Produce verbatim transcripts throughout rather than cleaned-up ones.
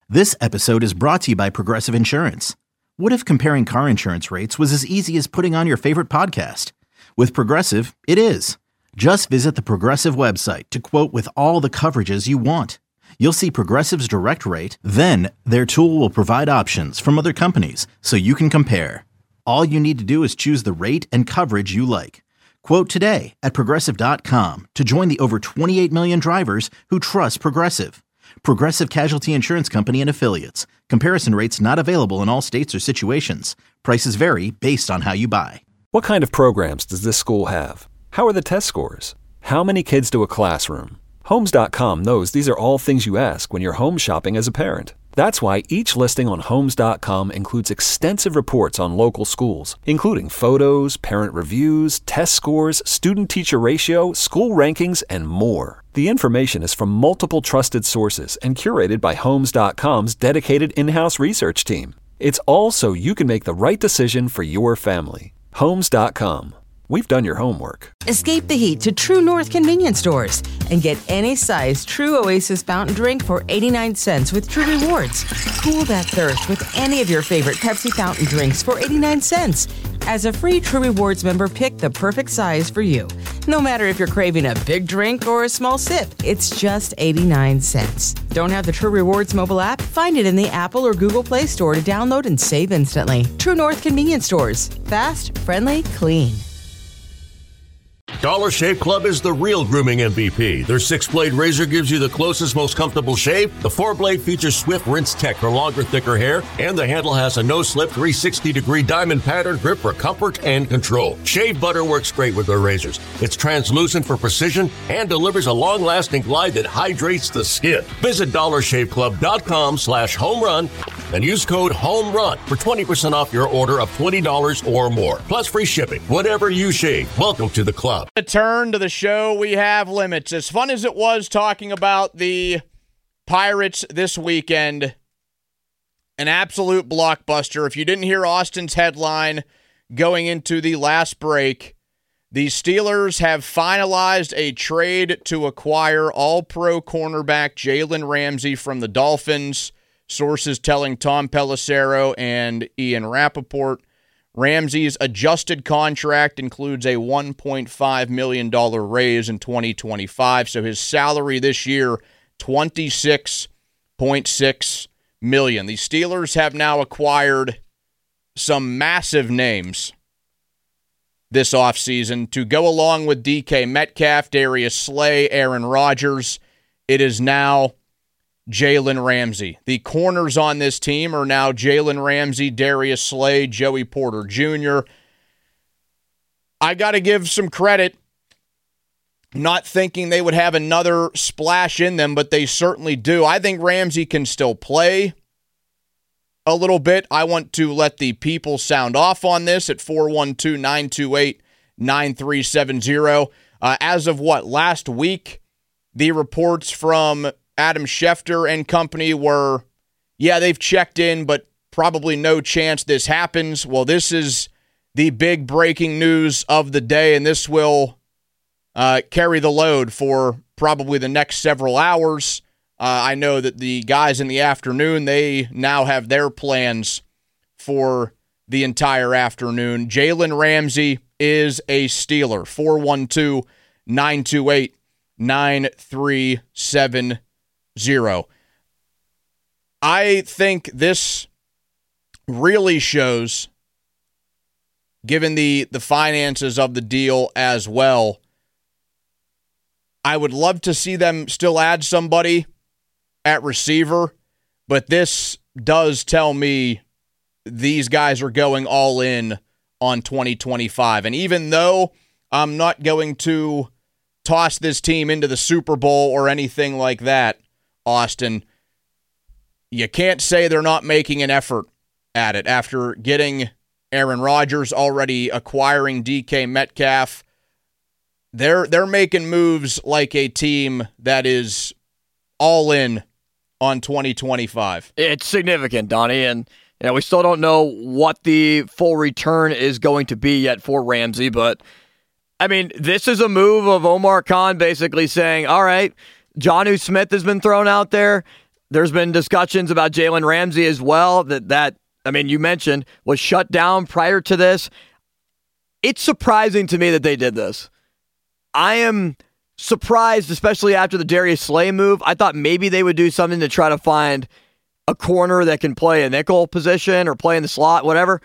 This episode is brought to you by Progressive Insurance. What if comparing car insurance rates was as easy as putting on your favorite podcast? With Progressive, it is. Just visit the Progressive website to quote with all the coverages you want. You'll see Progressive's direct rate, then their tool will provide options from other companies so you can compare. All you need to do is choose the rate and coverage you like. Quote today at Progressive dot com to join the over twenty-eight million drivers who trust Progressive. Progressive Casualty Insurance Company and Affiliates. Comparison rates not available in all states or situations. Prices vary based on how you buy. What kind of programs does this school have? How are the test scores? How many kids do a classroom? Homes dot com knows these are all things you ask when you're home shopping as a parent. That's why each listing on Homes dot com includes extensive reports on local schools, including photos, parent reviews, test scores, student-teacher ratio, school rankings, and more. The information is from multiple trusted sources and curated by Homes dot com's dedicated in-house research team. It's all so you can make the right decision for your family. Homes dot com. We've done your homework. Escape the heat to True North convenience stores and get any size True Oasis fountain drink for eighty-nine cents with True Rewards. Cool that thirst with any of your favorite Pepsi fountain drinks for eighty-nine cents. As a free True Rewards member, pick the perfect size for you. No matter if you're craving a big drink or a small sip, it's just eighty-nine cents. Don't have the True Rewards mobile app? Find it in the Apple or Google Play Store to download and save instantly. True North convenience stores. Fast, friendly, clean. Dollar Shave Club is the real grooming M V P. Their six-blade razor gives you the closest, most comfortable shave. The four-blade features Swift Rinse Tech for longer, thicker hair. And the handle has a no-slip three hundred sixty degree diamond pattern grip for comfort and control. Shave butter works great with their razors. It's translucent for precision and delivers a long-lasting glide that hydrates the skin. Visit dollar shave club dot com slash home run and use code HOMERUN for twenty percent off your order of twenty dollars or more. Plus free shipping. Whatever you shave, welcome to the club. Return to the show. We have limits. As fun as it was talking about the Pirates this weekend, an absolute blockbuster. If you didn't hear Austin's headline going into the last break, the Steelers have finalized a trade to acquire all-pro cornerback Jalen Ramsey from the Dolphins. Sources telling Tom Pelissero and Ian Rappaport. Ramsey's adjusted contract includes a one point five million dollars raise in twenty twenty-five, so his salary this year, twenty-six point six million dollars. The Steelers have now acquired some massive names this offseason to go along with D K Metcalf, Darius Slay, Aaron Rodgers. It is now Jalen Ramsey. The corners on this team are now Jalen Ramsey, Darius Slay, Joey Porter Junior I got to give some credit, not thinking they would have another splash in them, but they certainly do. I think Ramsey can still play a little bit. I want to let the people sound off on this at four one two, nine two eight, nine three seven zero. Uh, as of what, last week, the reports from Adam Schefter and company were, yeah, they've checked in, but probably no chance this happens. Well, this is the big breaking news of the day, and this will uh, carry the load for probably the next several hours. Uh, I know that the guys in the afternoon, they now have their plans for the entire afternoon. Jalen Ramsey is a Steeler. four one two, nine two eight, nine three seven zero. I think this really shows, given the, the finances of the deal as well, I would love to see them still add somebody at receiver, but this does tell me these guys are going all in on twenty twenty-five. And even though I'm not going to toss this team into the Super Bowl or anything like that, Austin, you can't say they're not making an effort at it after getting Aaron Rodgers, already acquiring D K Metcalf. They're they're making moves like a team that is all in on twenty twenty-five. It's significant, Donnie, and you know, we still don't know what the full return is going to be yet for Ramsey, but I mean, this is a move of Omar Khan basically saying, all right, Jonnu Smith has been thrown out there. There's been discussions about Jalen Ramsey as well. That, that I mean, you mentioned, was shut down prior to this. It's surprising to me that they did this. I am surprised, especially after the Darius Slay move. I thought maybe they would do something to try to find a corner that can play a nickel position or play in the slot, whatever.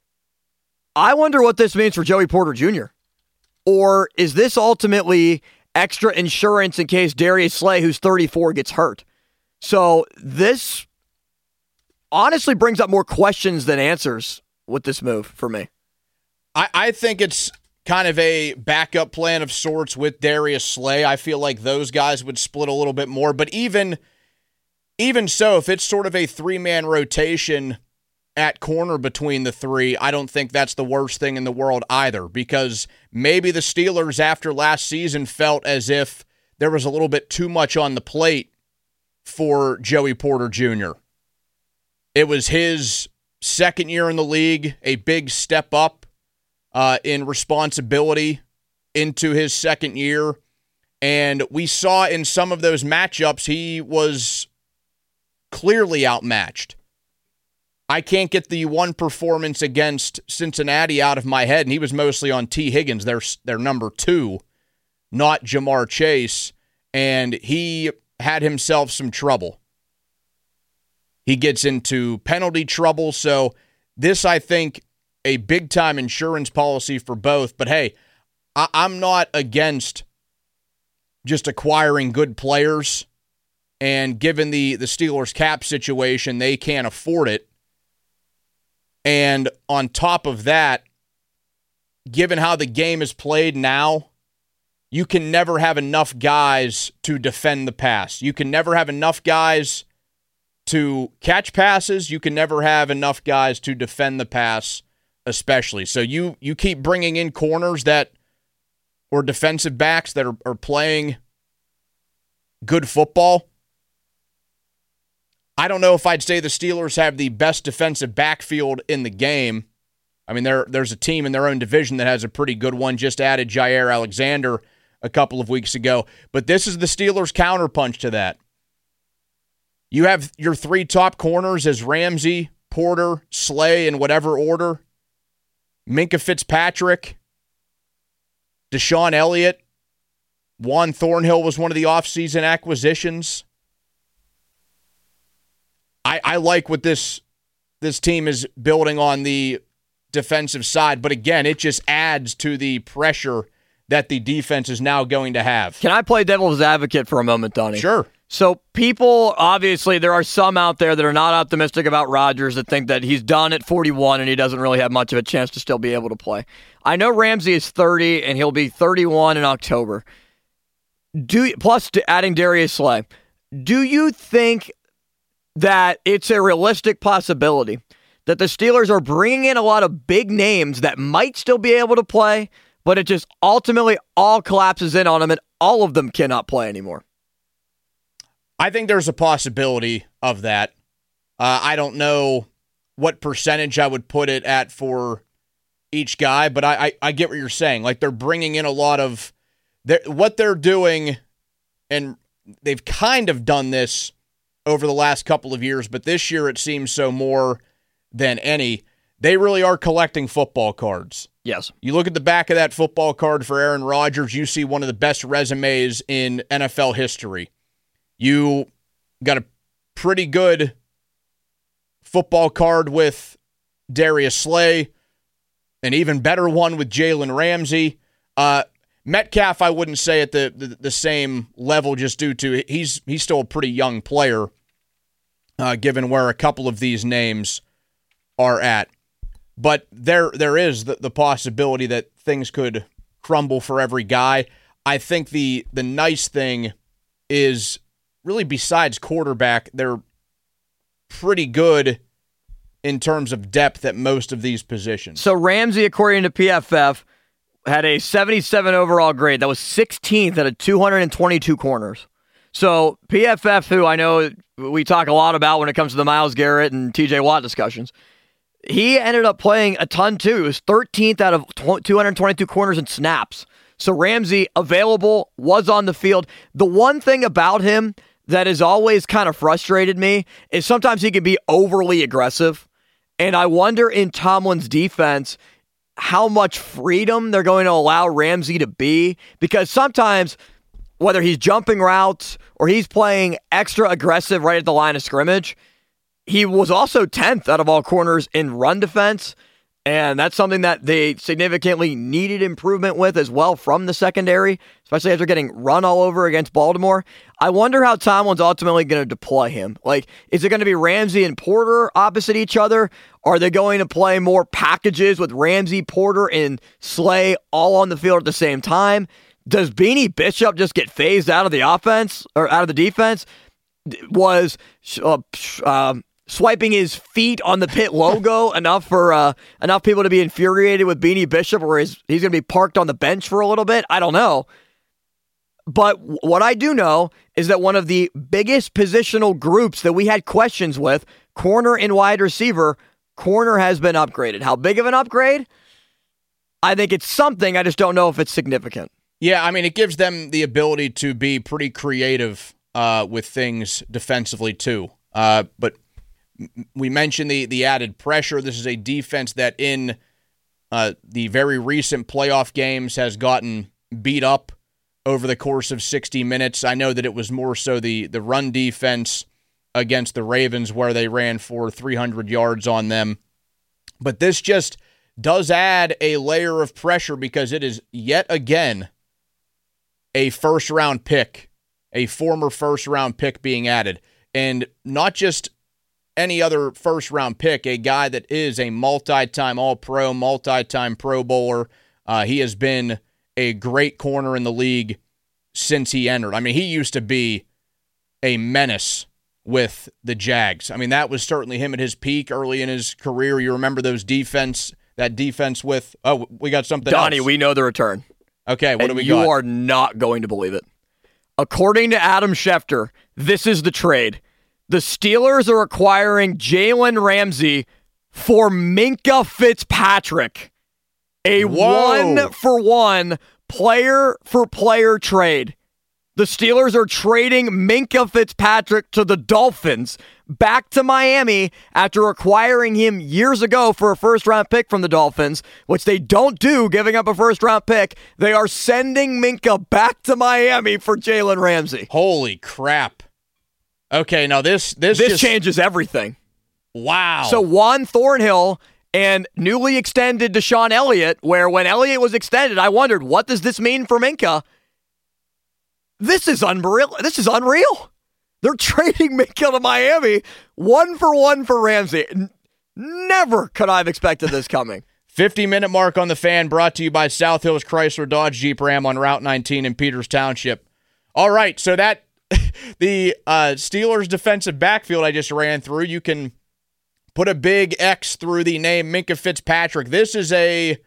I wonder what this means for Joey Porter Junior Or is this ultimately extra insurance in case Darius Slay, who's thirty-four, gets hurt? So this honestly brings up more questions than answers with this move for me. I, I think it's kind of a backup plan of sorts with Darius Slay. I feel like those guys would split a little bit more. But even, even so, if it's sort of a three-man rotation at corner between the three, I don't think that's the worst thing in the world either, because maybe the Steelers after last season felt as if there was a little bit too much on the plate for Joey Porter Junior It was his second year in the league, a big step up uh, in responsibility into his second year, and we saw in some of those matchups he was clearly outmatched. I can't get the one performance against Cincinnati out of my head, and he was mostly on T. Higgins, their, their number two, not Jamar Chase, and he had himself some trouble. He gets into penalty trouble, so this, I think, a big-time insurance policy for both. But hey, I- I'm not against just acquiring good players, and given the, the Steelers' cap situation, they can't afford it. And on top of that, given how the game is played now, you can never have enough guys to defend the pass. You can never have enough guys to catch passes. You can never have enough guys to defend the pass, especially. So you you keep bringing in corners that, or defensive backs that are, are playing good football. I don't know if I'd say the Steelers have the best defensive backfield in the game. I mean, there there's a team in their own division that has a pretty good one. Just added Jair Alexander a couple of weeks ago. But this is the Steelers' counterpunch to that. You have your three top corners as Ramsey, Porter, Slay in whatever order, Minkah Fitzpatrick, Deshaun Elliott, Juan Thornhill was one of the offseason acquisitions. I, I like what this this team is building on the defensive side, but again, it just adds to the pressure that the defense is now going to have. Can I play devil's advocate for a moment, Donnie? Sure. So people, obviously, there are some out there that are not optimistic about Rodgers, that think that he's done at forty-one and he doesn't really have much of a chance to still be able to play. I know Ramsey is thirty and he'll be thirty-one in October. Do plus to adding Darius Slay. Do you think that it's a realistic possibility that the Steelers are bringing in a lot of big names that might still be able to play, but it just ultimately all collapses in on them and all of them cannot play anymore? I think there's a possibility of that. Uh, I don't know what percentage I would put it at for each guy, but I, I, I get what you're saying. Like, they're bringing in a lot of they're, what they're doing, and they've kind of done this over the last couple of years, but this year it seems so more than any. They really are collecting football cards. Yes. You look at the back of that football card for Aaron Rodgers, you see one of the best resumes in N F L history. You got a pretty good football card with Darius Slay, an even better one with Jalen Ramsey. Uh, Metcalf, I wouldn't say at the, the, the same level, just due to he's he's still a pretty young player, uh, given where a couple of these names are at. But there there is the, the possibility that things could crumble for every guy. I think the the nice thing is, really, besides quarterback, they're pretty good in terms of depth at most of these positions. So Ramsey, according to P F F, had a seventy-seven overall grade. That was sixteenth out of two hundred twenty-two corners. So P F F, who I know we talk a lot about when it comes to the Myles Garrett and T J Watt discussions, he ended up playing a ton too. He was thirteenth out of two hundred twenty-two corners and snaps. So Ramsey, available, was on the field. The one thing about him that has always kind of frustrated me is sometimes he can be overly aggressive. And I wonder in Tomlin's defense how much freedom they're going to allow Ramsey to be, because sometimes whether he's jumping routes or he's playing extra aggressive right at the line of scrimmage, he was also tenth out of all corners in run defense. And that's something that they significantly needed improvement with as well from the secondary, especially after getting run all over against Baltimore. I wonder how Tomlin's ultimately going to deploy him. Like, is it going to be Ramsey and Porter opposite each other? Are they going to play more packages with Ramsey, Porter, and Slay all on the field at the same time? Does Beanie Bishop just get phased out of the offense or out of the defense? Was uh, um, swiping his feet on the Pitt logo enough for uh, enough people to be infuriated with Beanie Bishop, or is he's going to be parked on the bench for a little bit? I don't know. But what I do know is that one of the biggest positional groups that we had questions with, corner and wide receiver, corner has been upgraded. How big of an upgrade? I think it's something. I just don't know if it's significant. Yeah, I mean, it gives them the ability to be pretty creative uh, with things defensively, too. Uh, but we mentioned the the added pressure. This is a defense that in uh, the very recent playoff games has gotten beat up over the course of sixty minutes. I know that it was more so the, the run defense against the Ravens where they ran for three hundred yards on them. But this just does add a layer of pressure because it is yet again a first-round pick, a former first-round pick being added. And not just any other first-round pick, a guy that is a multi-time All-Pro, multi-time Pro Bowler. Uh, he has been a great corner in the league since he entered. I mean, he used to be a menace with the Jags. I mean, that was certainly him at his peak early in his career. You remember those defense, that defense with, oh, we got something Donnie, else. we know the return. Okay, what and do we you got? You are not going to believe it. According to Adam Schefter, this is the trade. The Steelers are acquiring Jalen Ramsey for Minkah Fitzpatrick. A Whoa. one-for-one player-for-player trade. The Steelers are trading Minkah Fitzpatrick to the Dolphins back to Miami after acquiring him years ago for a first-round pick from the Dolphins, which they don't do, giving up a first-round pick. They are sending Minkah back to Miami for Jalen Ramsey. Holy crap. Okay, now this this, This just, changes everything. Wow. So Juan Thornhill and newly extended Deshaun Elliott, where when Elliott was extended, I wondered, what does this mean for Minkah? This is unreal. This is unreal. They're trading Minkah to Miami, one for one for Ramsey. N- Never could I have expected this coming. fifty-minute mark on the Fan, brought to you by South Hills Chrysler Dodge Jeep Ram on Route nineteen in Peters Township. All right, so that the uh, Steelers defensive backfield I just ran through, you can put a big X through the name Minkah Fitzpatrick. This is a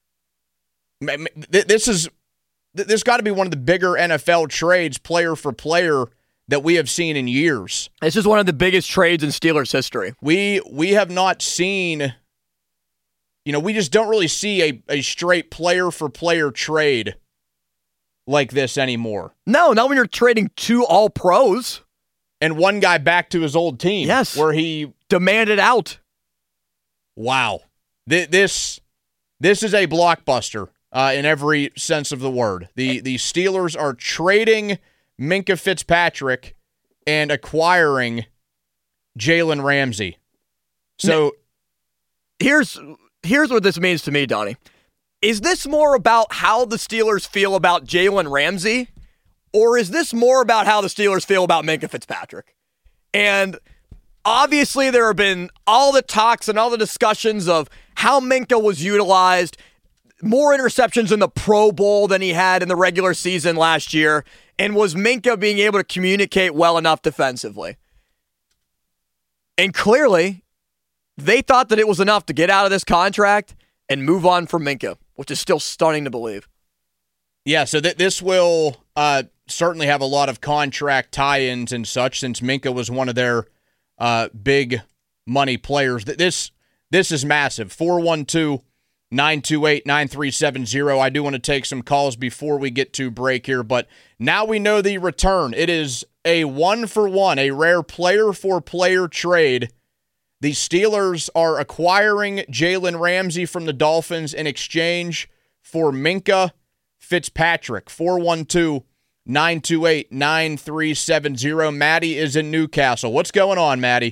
this is this got to be one of the bigger N F L trades, player for player, that we have seen in years. This is one of the biggest trades in Steelers history. We we have not seen, you know, we just don't really see a, a straight player for player trade like this anymore. No, not when you're trading two all-pros. And one guy back to his old team. Yes. Where he demanded out. Wow. Th- this this is a blockbuster uh, in every sense of the word. The the Steelers are trading Minkah Fitzpatrick and acquiring Jalen Ramsey. So here's here's what this means to me, Donnie. Is this more about how the Steelers feel about Jalen Ramsey, or is this more about how the Steelers feel about Minkah Fitzpatrick? And obviously there have been all the talks and all the discussions of how Minkah was utilized, more interceptions in the Pro Bowl than he had in the regular season last year, and was Minkah being able to communicate well enough defensively? And clearly, they thought that it was enough to get out of this contract and move on from Minkah, which is still stunning to believe. Yeah, so th- this will uh, certainly have a lot of contract tie-ins and such, since Minkah was one of their uh, big money players. This this is massive. four one two, nine two eight, nine three seven zero. I do want to take some calls before we get to break here, but now we know the return. It is a one-for-one, a rare player-for-player trade. The Steelers are acquiring Jalen Ramsey from the Dolphins in exchange for Minkah Fitzpatrick. four one two, nine two eight, nine three seven zero. Maddie is in Newcastle. What's going on, Maddie?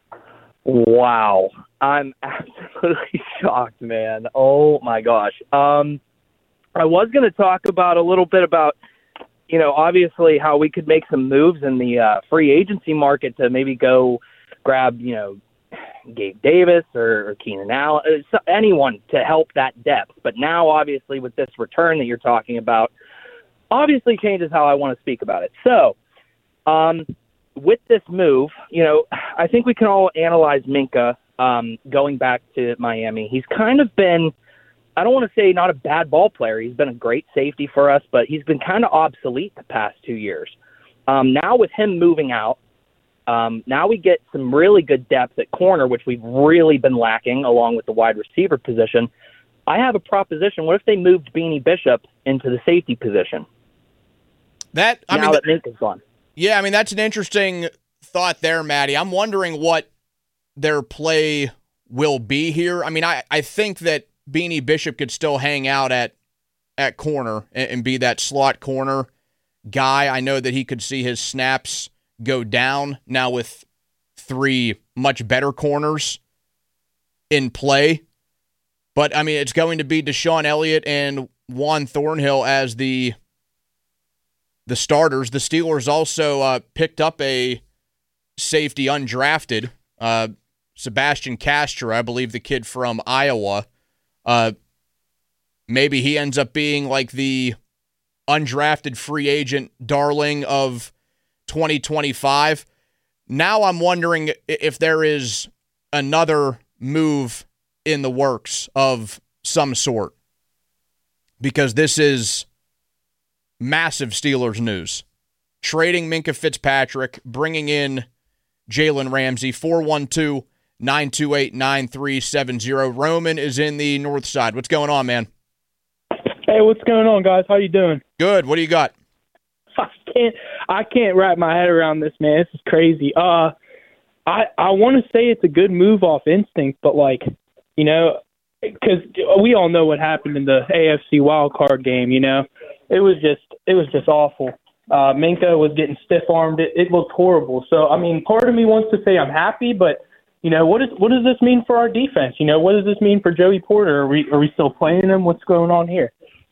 Wow. I'm absolutely shocked, man. Oh, my gosh. Um, I was going to talk about a little bit about, you know, obviously how we could make some moves in the uh, free agency market to maybe go grab, you know, Gabe Davis or, or Keenan Allen, uh, anyone to help that depth. But now, obviously, with this return that you're talking about, obviously changes how I want to speak about it. So, um, with this move, you know, I think we can all analyze Minkah um, going back to Miami. He's kind of been, I don't want to say not a bad ball player. He's been a great safety for us, but he's been kind of obsolete the past two years. Um, now with him moving out, um, now we get some really good depth at corner, which we've really been lacking along with the wide receiver position. I have a proposition. What if they moved Beanie Bishop into the safety position? That I now mean, that Minkah's gone. Yeah, I mean, that's an interesting thought there, Maddie. I'm wondering what their play will be here. I mean, I, I think that Beanie Bishop could still hang out at at corner and, and be that slot corner guy. I know that he could see his snaps go down now with three much better corners in play. But, I mean, it's going to be Deshaun Elliott and Juan Thornhill as the the starters. The Steelers also uh, picked up a safety undrafted, uh, Sebastian Castro, I believe the kid from Iowa. Uh, maybe he ends up being like the undrafted free agent darling of twenty twenty-five. Now I'm wondering if there is another move in the works of some sort, because this is massive Steelers news. Trading Minkah Fitzpatrick, bringing in Jalen Ramsey. Four one two, nine two eight, nine three seven zero. Roman is in the north side. What's going on, man? Hey, what's going on, guys? How you doing? Good. What do you got? I can't I can't wrap my head around this, man. This is crazy. Uh I I want to say it's a good move off instinct, but like, you know, because we all know what happened in the A F C wildcard game, you know. It was just it was just awful. Uh, Minkah was getting stiff-armed. It, it looked horrible. So, I mean, part of me wants to say I'm happy, but, you know, what is what does this mean for our defense? You know, what does this mean for Joey Porter? Are we are we still playing him? What's going on here?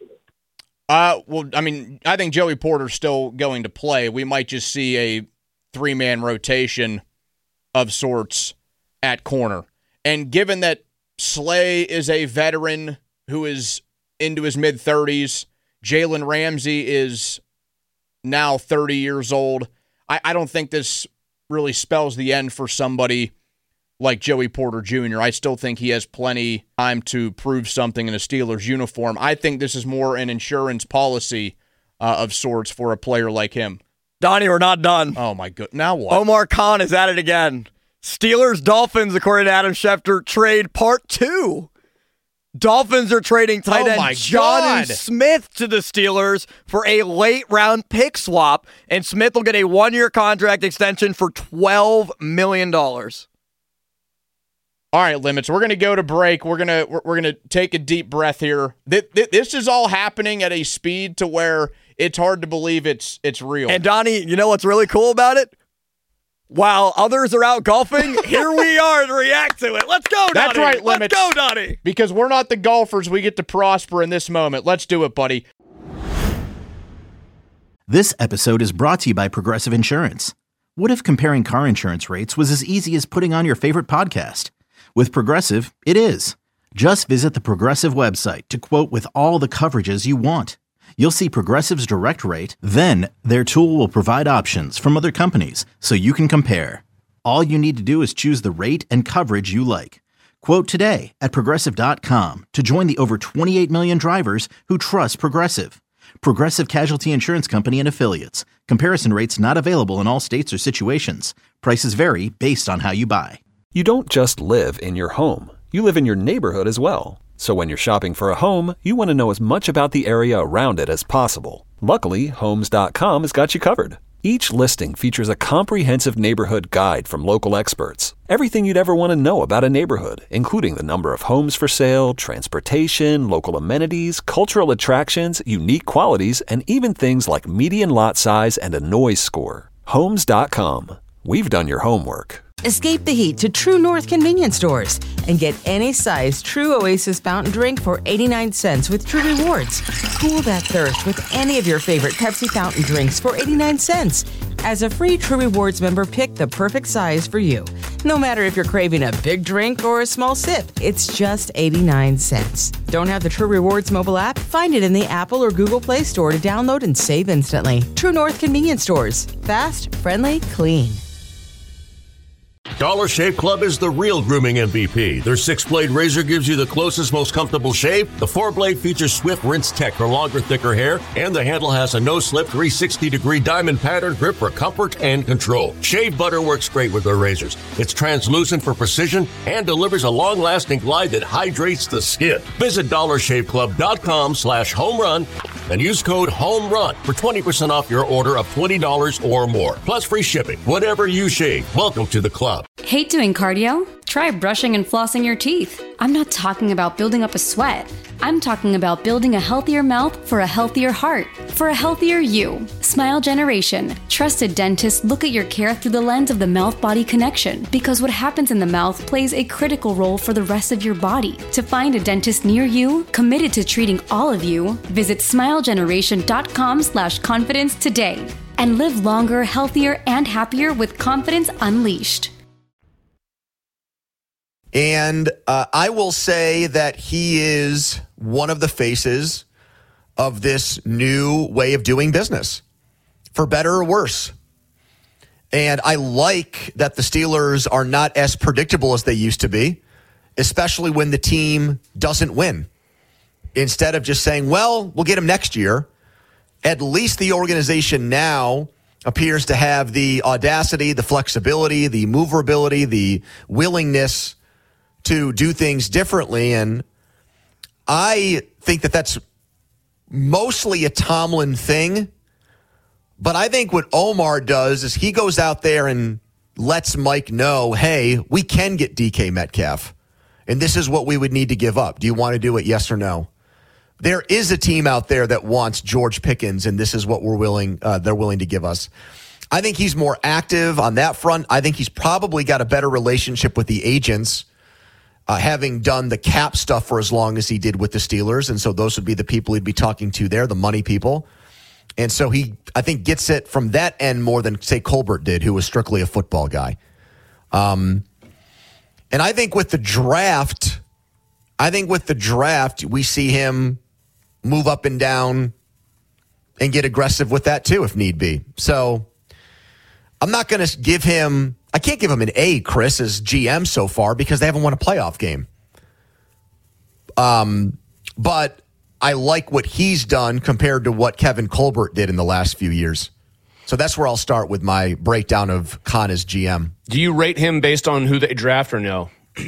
Uh, well, I mean, I think Joey Porter's still going to play. We might just see a three-man rotation of sorts at corner. And given that Slay is a veteran who is into his mid-thirties, Jalen Ramsey is now thirty years old, I, I don't think this really spells the end for somebody like Joey Porter Junior I still think he has plenty time to prove something in a Steelers uniform. I think this is more an insurance policy uh, of sorts for a player like him. Donnie, we're not done. Oh, my God. Now what? Omar Khan is at it again. Steelers Dolphins, according to Adam Schefter, trade part two. Dolphins are trading tight Oh, end my Jonnu God. Smith to the Steelers for a late-round pick swap, and Smith will get a one-year contract extension for twelve million dollars. All right, Limits, we're going to go to break. We're going to we're, we're going to take a deep breath here. Th- th- this is all happening at a speed to where it's hard to believe it's it's real. And Donnie, you know what's really cool about it? While others are out golfing, here we are to react to it. Let's go, Donnie. That's right, Limits. Let's go, Donnie. Because we're not the golfers, we get to prosper in this moment. Let's do it, buddy. This episode is brought to you by Progressive Insurance. What if comparing car insurance rates was as easy as putting on your favorite podcast? With Progressive, it is. Just visit the Progressive website to quote with all the coverages you want. You'll see Progressive's direct rate, then their tool will provide options from other companies so you can compare. All you need to do is choose the rate and coverage you like. Quote today at Progressive dot com to join the over twenty-eight million drivers who trust Progressive. Progressive Casualty Insurance Company and Affiliates. Comparison rates not available in all states or situations. Prices vary based on how you buy. You don't just live in your home. You live in your neighborhood as well. So when you're shopping for a home, you want to know as much about the area around it as possible. Luckily, Homes dot com has got you covered. Each listing features a comprehensive neighborhood guide from local experts. Everything you'd ever want to know about a neighborhood, including the number of homes for sale, transportation, local amenities, cultural attractions, unique qualities, and even things like median lot size and a noise score. Homes dot com. We've done your homework. Escape the heat to True North convenience stores and get any size True Oasis fountain drink for eighty-nine cents with True Rewards. Cool that thirst with any of your favorite Pepsi fountain drinks for eighty-nine cents. As a free True Rewards member, pick the perfect size for you. No matter if you're craving a big drink or a small sip, it's just eighty-nine cents. Don't have the True Rewards mobile app? Find it in the Apple or Google Play Store to download and save instantly. True North convenience stores. Fast, friendly, clean. Dollar Shave Club is the real grooming M V P. Their six-blade razor gives you the closest, most comfortable shave. The four-blade features Swift Rinse Tech for longer, thicker hair, and the handle has a no-slip three sixty degree diamond pattern grip for comfort and control. Shave butter works great with their razors. It's translucent for precision and delivers a long-lasting glide that hydrates the skin. Visit dollar shave club dot com slash home run and use code HOMERUN for twenty percent off your order of twenty dollars or more, plus free shipping. Whatever you shave, welcome to the club. Hate doing cardio? Try brushing and flossing your teeth. I'm not talking about building up a sweat. I'm talking about building a healthier mouth for a healthier heart, for a healthier you. Smile Generation. Trusted dentists look at your care through the lens of the mouth-body connection, because what happens in the mouth plays a critical role for the rest of your body. To find a dentist near you, committed to treating all of you, visit smile generation dot com slash confidence today. And live longer, healthier, and happier with confidence unleashed. And uh, I will say that he is one of the faces of this new way of doing business, for better or worse. And I like that the Steelers are not as predictable as they used to be, especially when the team doesn't win. Instead of just saying, well, we'll get him next year, at least the organization now appears to have the audacity, the flexibility, the movability, the willingness to do things differently. And I think that that's mostly a Tomlin thing. But I think what Omar does is he goes out there and lets Mike know, hey, we can get D K Metcalf, and this is what we would need to give up. Do you want to do it, yes or no? There is a team out there that wants George Pickens, and this is what we're willing, uh, they're willing to give us. I think he's more active on that front. I think he's probably got a better relationship with the agents, Uh, having done the cap stuff for as long as he did with the Steelers. And so those would be the people he'd be talking to there, the money people. And so he, I think, gets it from that end more than, say, Colbert did, who was strictly a football guy. Um, and I think with the draft, I think with the draft, we see him move up and down and get aggressive with that too, if need be. So I'm not going to give him... I can't give him an A, Chris, as G M so far because they haven't won a playoff game. Um, but I like what he's done compared to what Kevin Colbert did in the last few years. So that's where I'll start with my breakdown of Khan as G M. Do you rate him based on who they draft or no?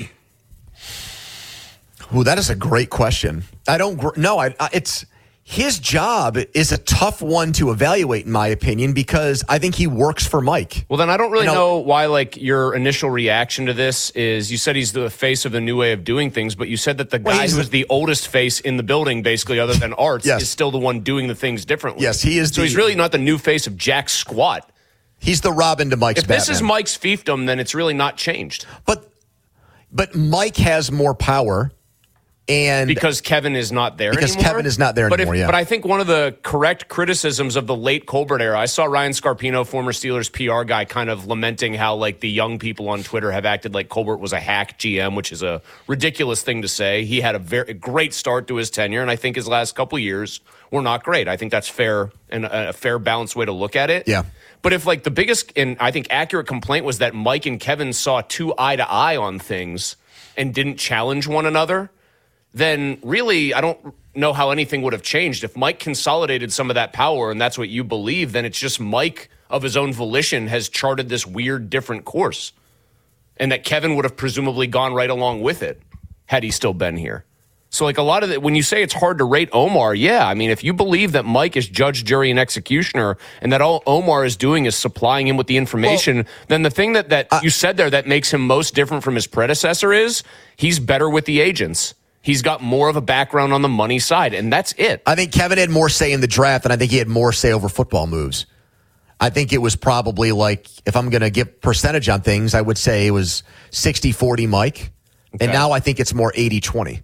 Ooh, that is a great question. I don't no, I, I it's his job is a tough one to evaluate, in my opinion, because I think he works for Mike. Well, then I don't really you know, know why, like, your initial reaction to this is you said he's the face of the new way of doing things, but you said that the well, guy who's the oldest face in the building, basically, other than Arts, yes. is still the one doing the things differently. Yes, he is. So the, he's really not the new face of Jack Squat. He's the Robin to Mike's If this Batman. is Mike's fiefdom, then it's really not changed. But, but Mike has more power. And because Kevin is not there because anymore. Because Kevin is not there but anymore, if, yeah. But I think one of the correct criticisms of the late Colbert era, I saw Ryan Scarpino, former Steelers P R guy, kind of lamenting how, like, the young people on Twitter have acted like Colbert was a hack G M, which is a ridiculous thing to say. He had a very a great start to his tenure, and I think his last couple years were not great. I think that's fair and a, a fair, balanced way to look at it. Yeah. But if, like, the biggest and I think accurate complaint was that Mike and Kevin saw too eye to eye on things and didn't challenge one another, then really I don't know how anything would have changed. If Mike consolidated some of that power and that's what you believe, then it's just Mike of his own volition has charted this weird different course, and that Kevin would have presumably gone right along with it had he still been here. So, like, a lot of the, when you say it's hard to rate Omar, yeah, I mean, if you believe that Mike is judge, jury, and executioner, and that all Omar is doing is supplying him with the information, well, then the thing that, that uh, you said there that makes him most different from his predecessor is he's better with the agents. He's got more of a background on the money side, and that's it. I think Kevin had more say in the draft, and I think he had more say over football moves. I think it was probably like, if I'm going to give percentage on things, I would say it was sixty forty Mike, okay. And now I think it's more eighty twenty.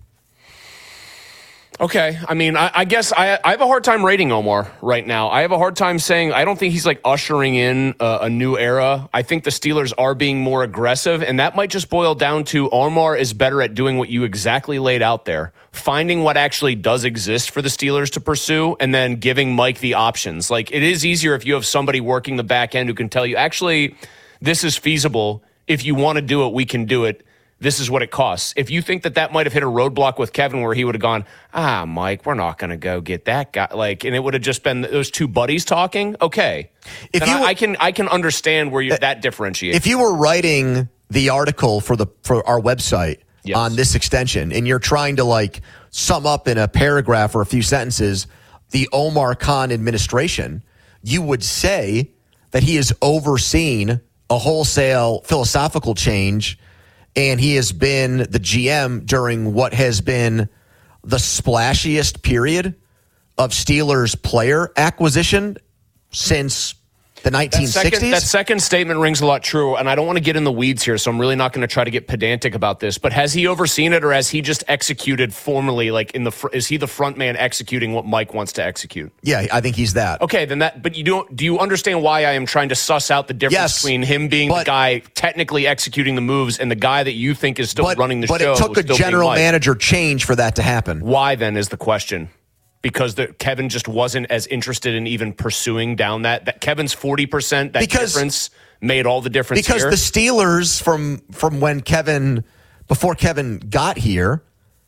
Okay. I mean, I, I guess I, I have a hard time rating Omar right now. I have a hard time saying I don't think he's like ushering in a, a new era. I think the Steelers are being more aggressive, and that might just boil down to Omar is better at doing what you exactly laid out there, finding what actually does exist for the Steelers to pursue, and then giving Mike the options. Like, it is easier if you have somebody working the back end who can tell you, actually, this is feasible. If you want to do it, we can do it. This is what it costs. If you think that that might have hit a roadblock with Kevin where he would have gone, ah, Mike, we're not going to go get that guy. Like, and it would have just been those two buddies talking. Okay. If you were, I, I can, I can understand where you're uh, that differentiates. If you were writing the article for the, for our website yes. on this extension, and you're trying to like sum up in a paragraph or a few sentences, the Omar Khan administration, you would say that he has overseen a wholesale philosophical change, and he has been the G M during what has been the splashiest period of Steelers player acquisition since the nineteen sixties. That second, that second statement rings a lot true, and I don't want to get in the weeds here, so I'm really not going to try to get pedantic about this, but has he overseen it, or has he just executed formally, like in the fr- is he the front man executing what Mike wants to execute? Yeah, I think he's that. Okay, then that, but you don't, do you understand why I am trying to suss out the difference yes, between him being but, the guy technically executing the moves and the guy that you think is still but, running the but show? But it took a general manager change for that to happen. Why then is the question? Because the, Kevin just wasn't as interested in even pursuing down that. That Kevin's forty percent, that because, difference made all the difference because here. The Steelers, from from when Kevin, before Kevin got here,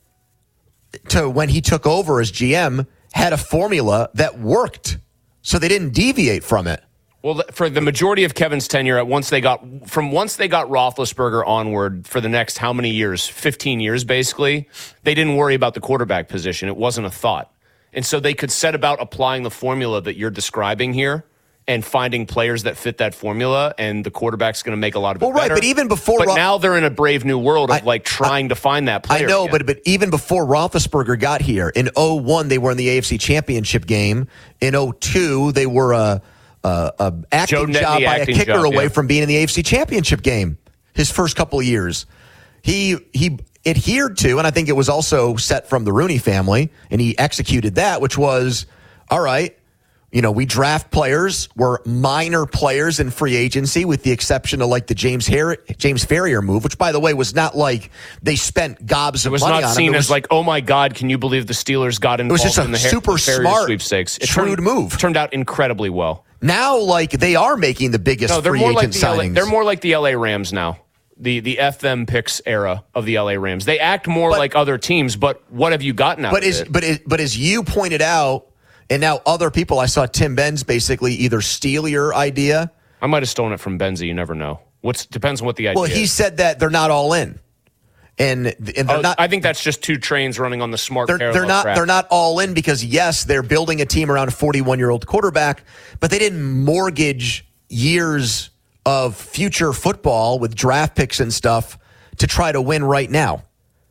to when he took over as G M, had a formula that worked. So they didn't deviate from it. Well, for the majority of Kevin's tenure, once they got from once they got Roethlisberger onward for the next how many years? fifteen years, basically. They didn't worry about the quarterback position. It wasn't a thought. And so they could set about applying the formula that you're describing here and finding players that fit that formula, and the quarterback's going to make a lot of it well, right, better. But even before, but Ro- now they're in a brave new world of I, like trying I, to find that player. I know, again. but but even before Roethlisberger got here, in oh one they were in the A F C Championship game. In oh two they were a, a, a acting job by acting a kicker job, away yeah. from being in the A F C Championship game. His first couple of years, he he. adhered to, and I think it was also set from the Rooney family, and he executed that, which was, all right, you know, we draft players, we're minor players in free agency, with the exception of like the James Har- James Ferrier move, which, by the way, was not like they spent gobs of money on him. It was not seen as like, oh my God, can you believe the Steelers got involved it was just a in the super Ferrier smart, sweepstakes? It shrewd turned, move. Turned out incredibly well. Now, like, they are making the biggest no, they're free more agent like the signings. L A, they're more like the L A Rams now. The the F them picks era of the L A Rams. They act more but, like other teams, but what have you gotten out but of is, it? But is, but as you pointed out, and now other people, I saw Tim Benz basically either steal your idea. I might have stolen it from Benzie. You never know. What's depends on what the idea Well, he is. said that they're not all in. And, and they're oh, not. I think that's just two trains running on the smart. They're, they're not. Track. They're not all in because yes, they're building a team around a forty-one-year-old quarterback, but they didn't mortgage years of future football with draft picks and stuff to try to win right now.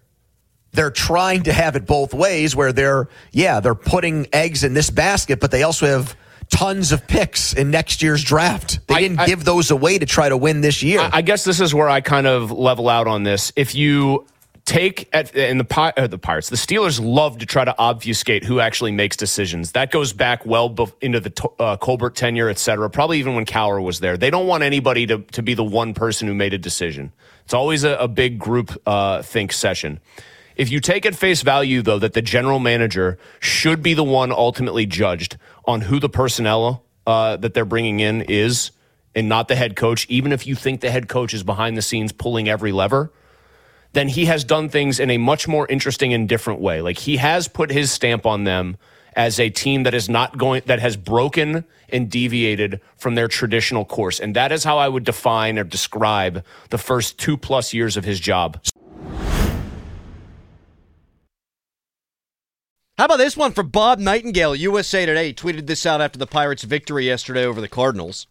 They're trying to have it both ways, where they're yeah they're putting eggs in this basket, but they also have tons of picks in next year's draft. They I, didn't I, give those away to try to win this year. I, I guess this is where I kind of level out on this. If you take at in the uh, the Pirates, the Steelers love to try to obfuscate who actually makes decisions. That goes back well bef- into the uh, Colbert tenure, et cetera. Probably even when Cowher was there. They don't want anybody to to be the one person who made a decision. It's always a, a big group uh, think session. If you take at face value, though, that the general manager should be the one ultimately judged on who the personnel uh, that they're bringing in is, and not the head coach, even if you think the head coach is behind the scenes pulling every lever, then he has done things in a much more interesting and different way. Like, he has put his stamp on them as a team that is not going, that has broken and deviated from their traditional course. And that is how I would define or describe the first two plus years of his job. How about this one from Bob Nightingale, U S A Today? He tweeted this out after the Pirates' victory yesterday over the Cardinals.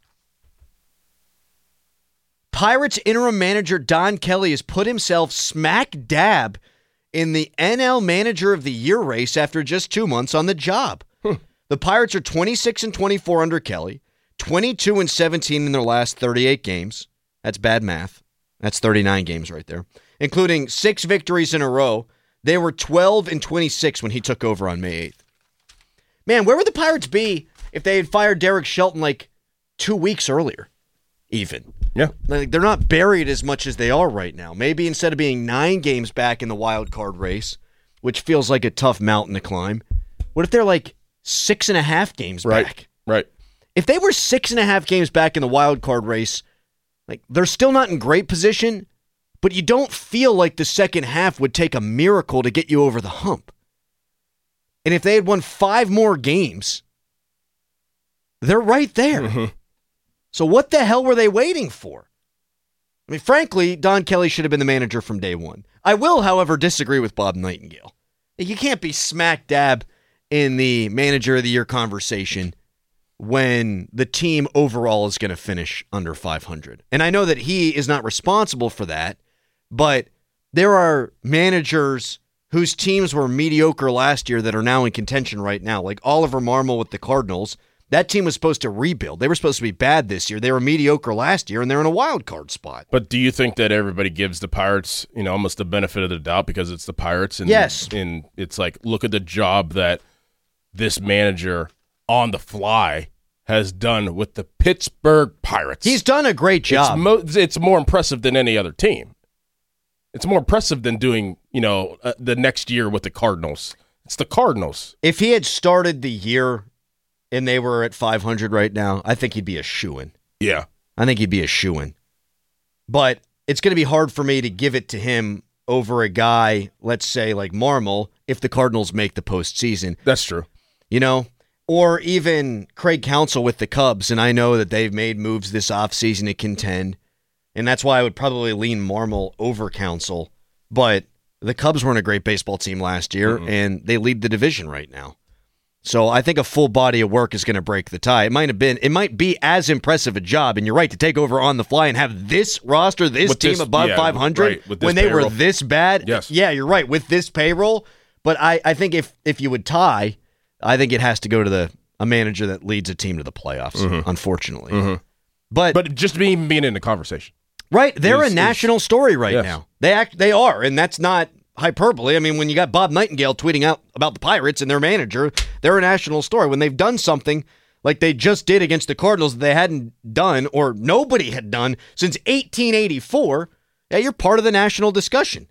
Pirates interim manager Don Kelly has put himself smack dab in the N L Manager of the Year race after just two months on the job. Huh. The Pirates are twenty-six and twenty-four under Kelly, twenty-two and seventeen in their last thirty-eight games. That's bad math. That's thirty-nine games right there, including six victories in a row. They were twelve and twenty-six when he took over on May eighth. Man, where would the Pirates be if they had fired Derek Shelton like two weeks earlier, even? Yeah. Like, they're not buried as much as they are right now. Maybe instead of being nine games back in the wild card race, which feels like a tough mountain to climb, what if they're like six and a half games right. back? Right. If they were six and a half games back in the wild card race, like they're still not in great position, but you don't feel like the second half would take a miracle to get you over the hump. And if they had won five more games, they're right there. Mm-hmm. So what the hell were they waiting for? I mean, frankly, Don Kelly should have been the manager from day one. I will, however, disagree with Bob Nightingale. You can't be smack dab in the manager of the year conversation when the team overall is going to finish under five hundred. And I know that he is not responsible for that, but there are managers whose teams were mediocre last year that are now in contention right now, like Oliver Marmol with the Cardinals. That team was supposed to rebuild. They were supposed to be bad this year. They were mediocre last year, and they're in a wild card spot. But do you think that everybody gives the Pirates, you know, almost the benefit of the doubt because it's the Pirates? And, yes. And it's like, look at the job that this manager on the fly has done with the Pittsburgh Pirates. He's done a great job. It's, mo- it's more impressive than any other team. It's more impressive than doing, you know, uh, the next year with the Cardinals. It's the Cardinals. If he had started the year and they were at five hundred right now, I think he'd be a shoo-in. Yeah. I think he'd be a shoo-in. But it's going to be hard for me to give it to him over a guy, let's say, like Marmol, if the Cardinals make the postseason. That's true. You know? Or even Craig Counsell with the Cubs, and I know that they've made moves this offseason to contend, and that's why I would probably lean Marmol over Counsell. But the Cubs weren't a great baseball team last year, mm-hmm. and they lead the division right now. So I think a full body of work is going to break the tie. It might have been, it might be as impressive a job, and you're right, to take over on the fly and have this roster, this with team this, above yeah, five hundred right, with this when they payroll. were this bad. Yes. Yeah, you're right, with this payroll. But I, I think if if you would tie, I think it has to go to the a manager that leads a team to the playoffs, mm-hmm. unfortunately. Mm-hmm. But but just being, being in the conversation. Right, they're is, a national is, story right yes. now. They act, they are, and that's not hyperbole. I mean, when you got Bob Nightingale tweeting out about the Pirates and their manager, they're a national story. When they've done something like they just did against the Cardinals that they hadn't done or nobody had done since eighteen eighty-four, yeah, you're part of the national discussion.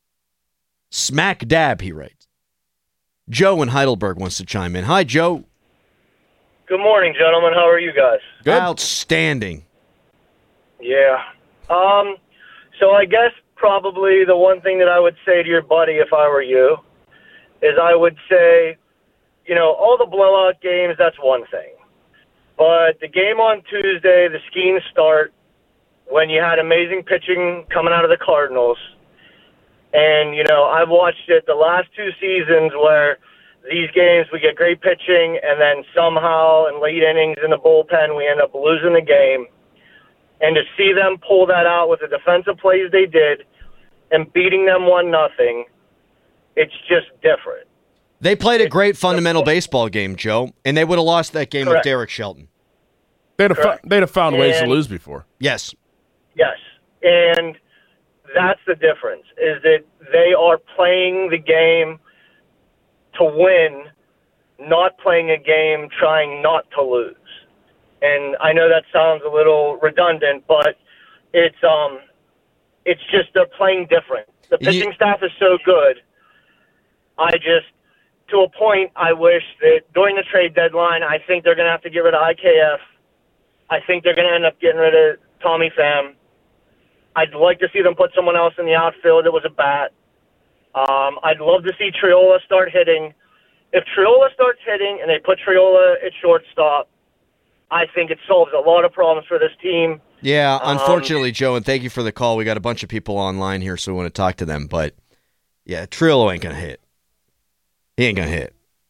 Smack dab, he writes. Joe in Heidelberg wants to chime in. Hi, Joe. Good morning, gentlemen. How are you guys? Good. Outstanding. Yeah. Um. So I guess probably the one thing that I would say to your buddy if I were you is I would say, you know, all the blowout games, that's one thing. But the game on Tuesday, the skiing start, when you had amazing pitching coming out of the Cardinals, and, you know, I've watched it the last two seasons where these games we get great pitching and then somehow in late innings in the bullpen we end up losing the game. And to see them pull that out with the defensive plays they did and beating them one nothing, it's just different. They played a great fundamental baseball game, Joe, and they would have lost that game Correct. with Derek Shelton. They'd have, fu- they'd have found and, ways to lose before. Yes. Yes. And that's the difference, is that they are playing the game to win, not playing a game trying not to lose. And I know that sounds a little redundant, but it's um, it's just they're playing different. The pitching staff is so good. I just, to a point, I wish that during the trade deadline, I think they're going to have to get rid of I K F. I think they're going to end up getting rid of Tommy Pham. I'd like to see them put someone else in the outfield that was a bat. Um, I'd love to see Triola start hitting. If Triola starts hitting and they put Triola at shortstop, I think it solves a lot of problems for this team. Yeah, unfortunately, um, Joe, and thank you for the call. We got a bunch of people online here, so we want to talk to them. But, yeah, Triola ain't going to hit. He ain't going to hit.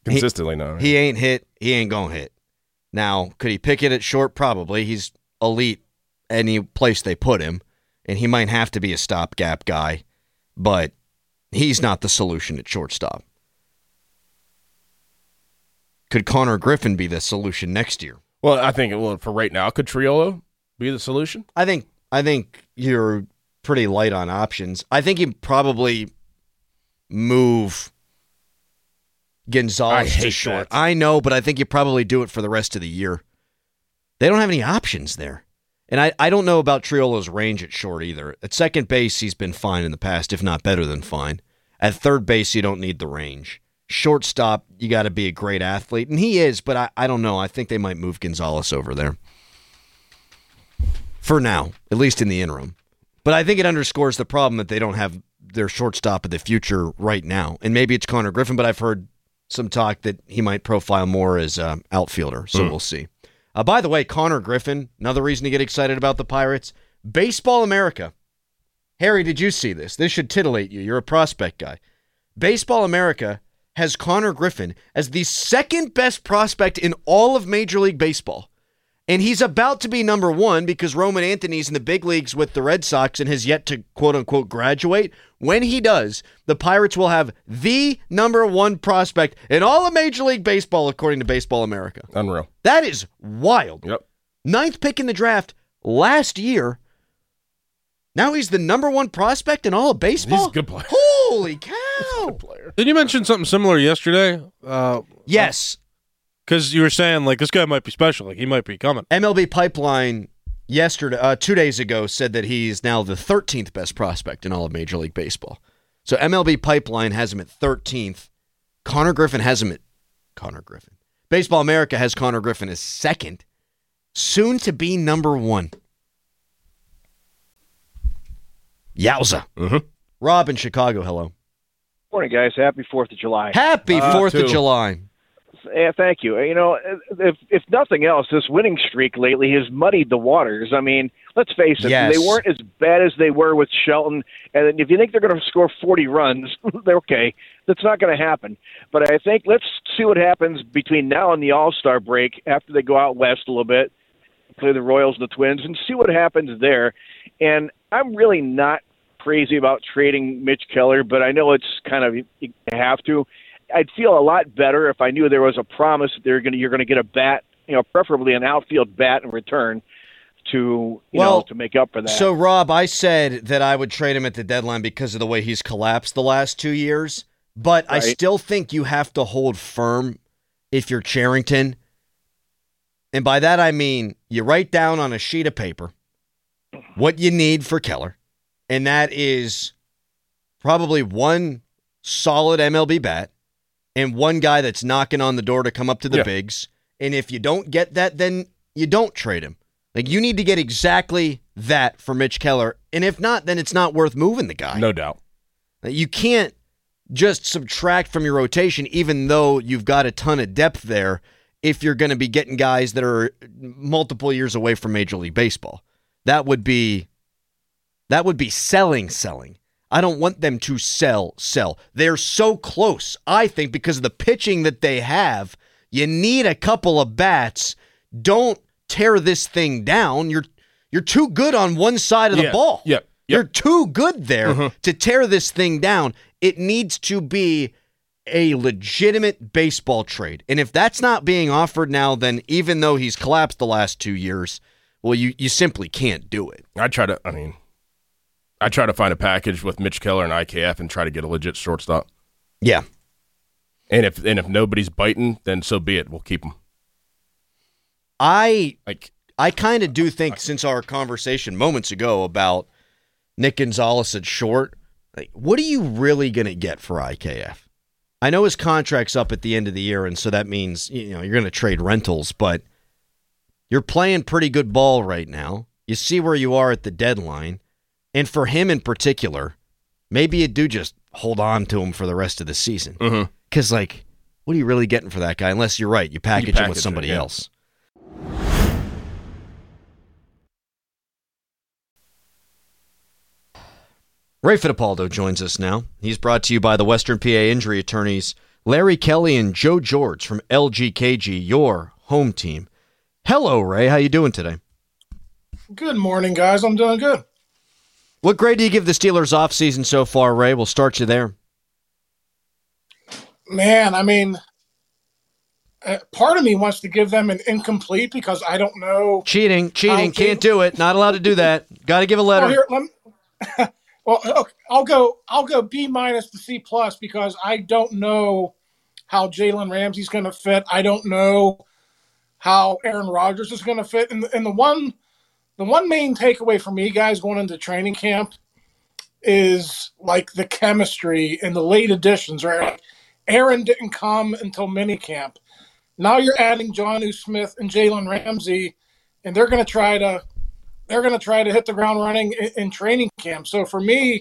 Consistently, no. Right? He ain't hit. He ain't going to hit. Now, could he pick it at short? Probably. He's elite any place they put him, and he might have to be a stopgap guy, but he's not the solution at shortstop. Could Connor Griffin be the solution next year? Well, I think well, for right now, could Triolo be the solution? I think I think you're pretty light on options. I think you probably move Gonzalez to short. That. I know, but I think you probably do it for the rest of the year. They don't have any options there. And I, I don't know about Triolo's range at short either. At second base, he's been fine in the past, if not better than fine. At third base, you don't need the range. Shortstop, you got to be a great athlete. And he is, but I, I don't know. I think they might move Gonzalez over there. For now, at least in the interim. But I think it underscores the problem that they don't have their shortstop of the future right now. And maybe it's Connor Griffin, but I've heard some talk that he might profile more as an outfielder. So mm. we'll see. Uh, by the way, Connor Griffin, another reason to get excited about the Pirates. Baseball America. Harry, did you see this? This should titillate you. You're a prospect guy. Baseball America has Connor Griffin as the second best prospect in all of Major League Baseball. And he's about to be number one because Roman Anthony's in the big leagues with the Red Sox and has yet to quote-unquote graduate. When he does, the Pirates will have the number one prospect in all of Major League Baseball, according to Baseball America. Unreal. That is wild. Yep. Ninth pick in the draft last year. Now he's the number one prospect in all of baseball? He's a good player. Holy cow. He's a good player. Did you mention something similar yesterday? Uh, yes. Because you were saying, like, this guy might be special. Like, he might be coming. M L B Pipeline yesterday, uh, two days ago, said that he's now the thirteenth best prospect in all of Major League Baseball. So M L B Pipeline has him at thirteenth. Connor Griffin has him at... Connor Griffin. Baseball America has Connor Griffin as second. Soon to be number one. Yowza. Mm-hmm. Rob in Chicago, hello. Morning, guys. Happy fourth of July. Happy uh, fourth of July. Yeah, thank you. You know, if if nothing else, this winning streak lately has muddied the waters. I mean, let's face it, yes. They weren't as bad as they were with Shelton. And if you think they're going to score forty runs, they're okay. That's not going to happen. But I think let's see what happens between now and the All-Star break after they go out west a little bit, play the Royals and the Twins, and see what happens there. And I'm really not crazy about trading Mitch Keller, but I know it's kind of you have to. I'd feel a lot better if I knew there was a promise that they're going to you're going to get a bat, you know, preferably an outfield bat in return to you well, know to make up for that. So, Rob, I said that I would trade him at the deadline because of the way he's collapsed the last two years, but right. I still think you have to hold firm if you're Cherington. And by that I mean you write down on a sheet of paper what you need for Keller, and that is probably one solid M L B bat and one guy that's knocking on the door to come up to the yeah. bigs. And if you don't get that, then you don't trade him. Like, you need to get exactly that for Mitch Keller. And if not, then it's not worth moving the guy. No doubt. You can't just subtract from your rotation, even though you've got a ton of depth there, if you're going to be getting guys that are multiple years away from Major League Baseball. That would be, that would be selling, selling. I don't want them to sell, sell. They're so close, I think, because of the pitching that they have. You need a couple of bats. Don't tear this thing down. You're you're too good on one side of the yeah. ball. Yep. Yep. You're too good there mm-hmm. to tear this thing down. It needs to be a legitimate baseball trade. And if that's not being offered now, then even though he's collapsed the last two years, well, you, you simply can't do it. I try to, I mean... I try to find a package with Mitch Keller and I K F and try to get a legit shortstop. Yeah. And if and if nobody's biting, then so be it. We'll keep them. I like. I kind of do think, since our conversation moments ago about Nick Gonzalez at short, like, what are you really going to get for I K F? I know his contract's up at the end of the year, and so that means you know you're going to trade rentals, but you're playing pretty good ball right now. You see where you are at the deadline. And for him in particular, maybe you do just hold on to him for the rest of the season. Because, mm-hmm. like, what are you really getting for that guy? Unless you're right, you package, you package him with somebody it, yeah. else. Ray Fittipaldo joins us now. He's brought to you by the Western P A Injury Attorneys Larry Kelly and Joe George from L G K G, your home team. Hello, Ray. How you doing today? Good morning, guys. I'm doing good. What grade do you give the Steelers offseason so far, Ray? We'll start you there. Man, I mean, uh, part of me wants to give them an incomplete because I don't know. Cheating, cheating. Can't do it. Not allowed to do that. Got to give a letter. Well, here, let me, well okay, I'll go. I'll go B minus to C plus because I don't know how Jalen Ramsey's going to fit. I don't know how Aaron Rodgers is going to fit. And the, and the one, the one main takeaway for me, guys, going into training camp is like the chemistry and the late additions, right? Like Aaron didn't come until minicamp. Now you're adding Jonnu Smith and Jalen Ramsey, and they're going to try to they're going to try to hit the ground running in, in training camp. So for me,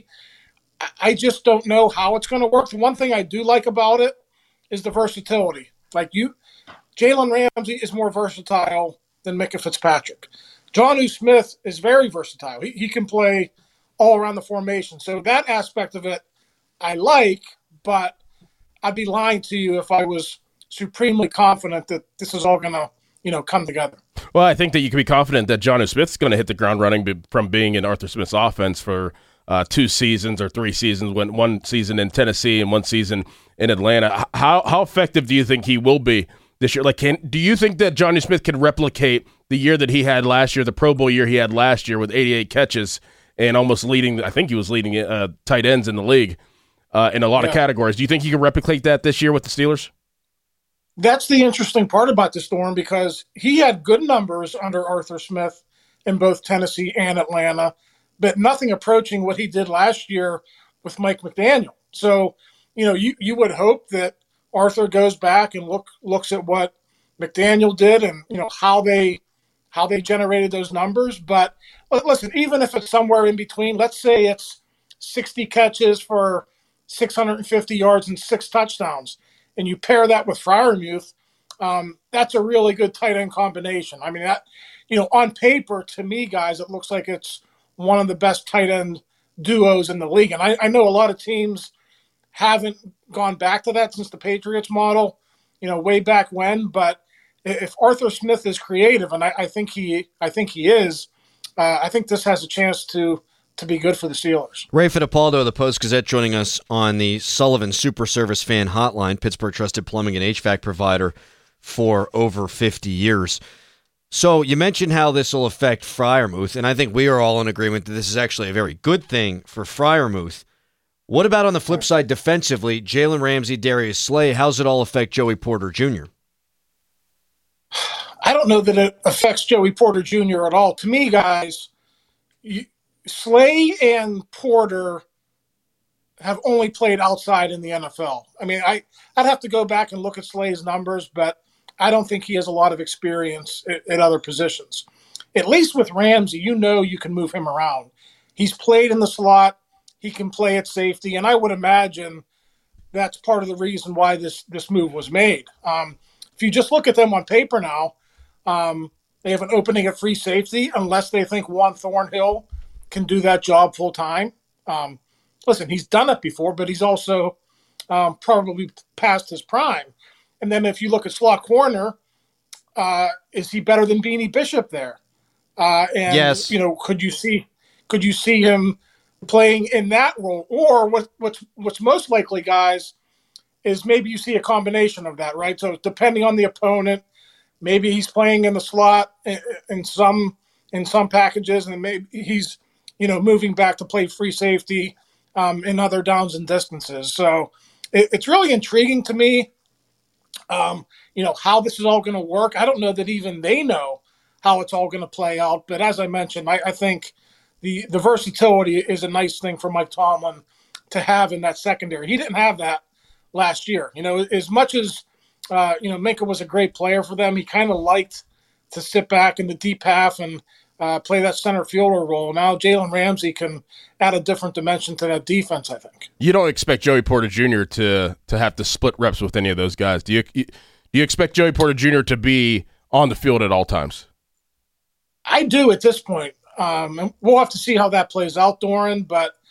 I just don't know how it's going to work. The one thing I do like about it is the versatility. Like you, Jalen Ramsey is more versatile than Micah Fitzpatrick. Jonnu Smith is very versatile. He, he can play all around the formation. So that aspect of it I like, but I'd be lying to you if I was supremely confident that this is all going to, you know, come together. Well, I think that you can be confident that Jonnu Smith's going to hit the ground running from being in Arthur Smith's offense for uh, two seasons or three seasons, when one season in Tennessee and one season in Atlanta. How how effective do you think he will be this year? Like, can do you think that Jonnu Smith can replicate the year that he had last year, the Pro Bowl year he had last year with eighty-eight catches and almost leading? I think he was leading uh, tight ends in the league uh, in a lot yeah. of categories. Do you think he can replicate that this year with the Steelers? That's the interesting part about the Storm because he had good numbers under Arthur Smith in both Tennessee and Atlanta, but nothing approaching what he did last year with Mike McDaniel. So, you know, you, you would hope that Arthur goes back and look looks at what McDaniel did and, you know, how they how they generated those numbers. But listen, even if it's somewhere in between, let's say it's sixty catches for six hundred fifty yards and six touchdowns, and you pair that with Freiermuth, um, that's a really good tight end combination. I mean, that, you know, on paper, to me, guys, it looks like it's one of the best tight end duos in the league. And I, I know a lot of teams haven't gone back to that since the Patriots model, you know, way back when. But if Arthur Smith is creative, and I, I think he, I think he is, uh, I think this has a chance to to be good for the Steelers. Ray Fittipaldo of the Post-Gazette joining us on the Sullivan Super Service Fan Hotline, Pittsburgh trusted plumbing and H V A C provider for over fifty years. So you mentioned how this will affect Freiermuth, and I think we are all in agreement that this is actually a very good thing for Freiermuth. What about on the flip side defensively, Jalen Ramsey, Darius Slay, how's it all affect Joey Porter Junior? I don't know that it affects Joey Porter Junior at all. To me, guys, you, Slay and Porter have only played outside in the N F L. I mean, I, I'd have to go back and look at Slay's numbers, but I don't think he has a lot of experience at, at other positions. At least with Ramsey, you know you can move him around. He's played in the slot. He can play at safety, and I would imagine that's part of the reason why this, this move was made. Um, if you just look at them on paper now, um, they have an opening at free safety unless they think Juan Thornhill can do that job full time. Um, listen, he's done it before, but he's also um, probably past his prime. And then if you look at slot corner, uh, is he better than Beanie Bishop there? Uh, and yes. you know, could you see could you see him playing in that role? Or what, what's what's most likely, guys, is maybe you see a combination of that, right? So depending on the opponent, maybe he's playing in the slot in, in some in some packages, and maybe he's you know, moving back to play free safety um, in other downs and distances. So it, it's really intriguing to me, um, you know, how this is all going to work. I don't know that even they know how it's all going to play out. But as I mentioned, I, I think the, the versatility is a nice thing for Mike Tomlin to have in that secondary. He didn't have that last year. You know, as much as, uh, you know, Minka was a great player for them, he kind of liked to sit back in the deep half and Uh, play that center fielder role. Now Jalen Ramsey can add a different dimension to that defense, I think. You don't expect Joey Porter Junior to to have to split reps with any of those guys. Do you, you do you expect Joey Porter Junior to be on the field at all times? I do at this point. Um, and we'll have to see how that plays out, Doran. But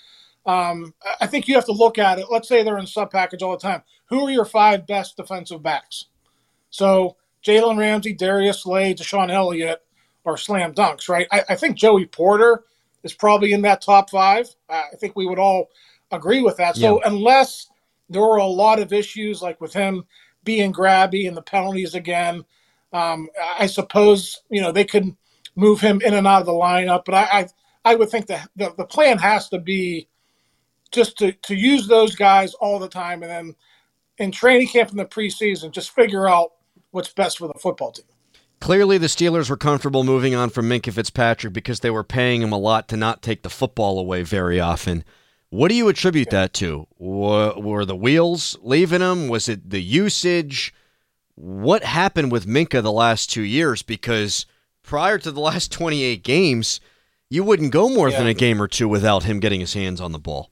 Um, I think you have to look at it. Let's say they're in sub package all the time. Who are your five best defensive backs? So Jalen Ramsey, Darius Slay, Deshaun Elliott are slam dunks, right? I, I think Joey Porter is probably in that top five. Uh, I think we would all agree with that. So Yeah. unless there were a lot of issues like with him being grabby and the penalties again, um, I suppose, you know, they could move him in and out of the lineup. But I I, I would think that the, the plan has to be just to, to use those guys all the time, and then in training camp in the preseason, just figure out what's best for the football team. Clearly, the Steelers were comfortable moving on from Minkah Fitzpatrick because they were paying him a lot to not take the football away very often. What do you attribute that to? Were the wheels leaving him? Was it the usage? What happened with Minkah the last two years? Because prior to the last twenty-eight games, you wouldn't go more Yeah. than a game or two without him getting his hands on the ball.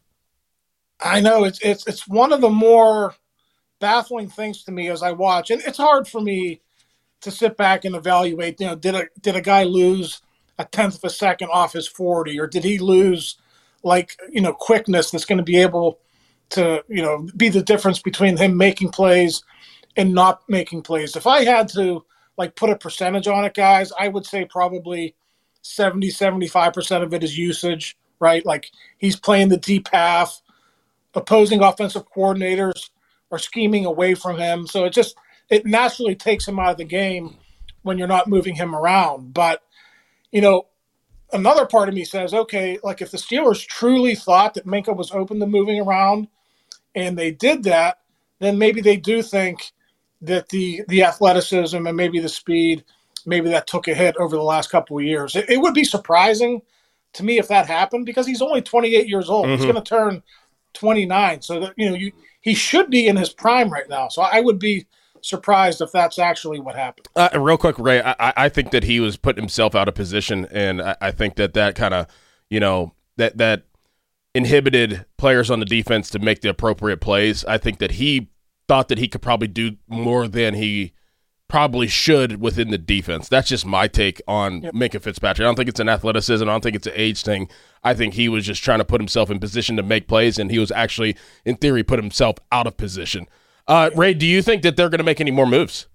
I know it's it's it's one of the more baffling things to me as I watch, and it's hard for me to sit back and evaluate. You know, did a did a guy lose a tenth of a second off his forty, or did he lose like you know quickness that's going to be able to you know be the difference between him making plays and not making plays? If I had to like put a percentage on it, guys, I would say probably seventy, seventy-five percent of it is usage, right? Like he's playing the deep half. Opposing offensive coordinators are scheming away from him. So it just, it naturally takes him out of the game when you're not moving him around. But, you know, another part of me says, okay, like if the Steelers truly thought that Minkah was open to moving around and they did that, then maybe they do think that the, the athleticism and maybe the speed, maybe that took a hit over the last couple of years. It, it would be surprising to me if that happened because he's only twenty-eight years old. Mm-hmm. He's going to turn twenty-nine, so that you know you he should be in his prime right now. So I would be surprised if that's actually what happened. Uh, real quick, Ray, I, I think that he was putting himself out of position, and I, I think that that kind of you know that that inhibited players on the defense to make the appropriate plays. I think that he thought that he could probably do more than he probably should within the defense. That's just my take on yep. Minkah Fitzpatrick. I don't think it's an athleticism. I don't think it's an age thing. I think he was just trying to put himself in position to make plays, and he was actually, in theory, put himself out of position. Uh, Ray, do you think that they're going to make any more moves?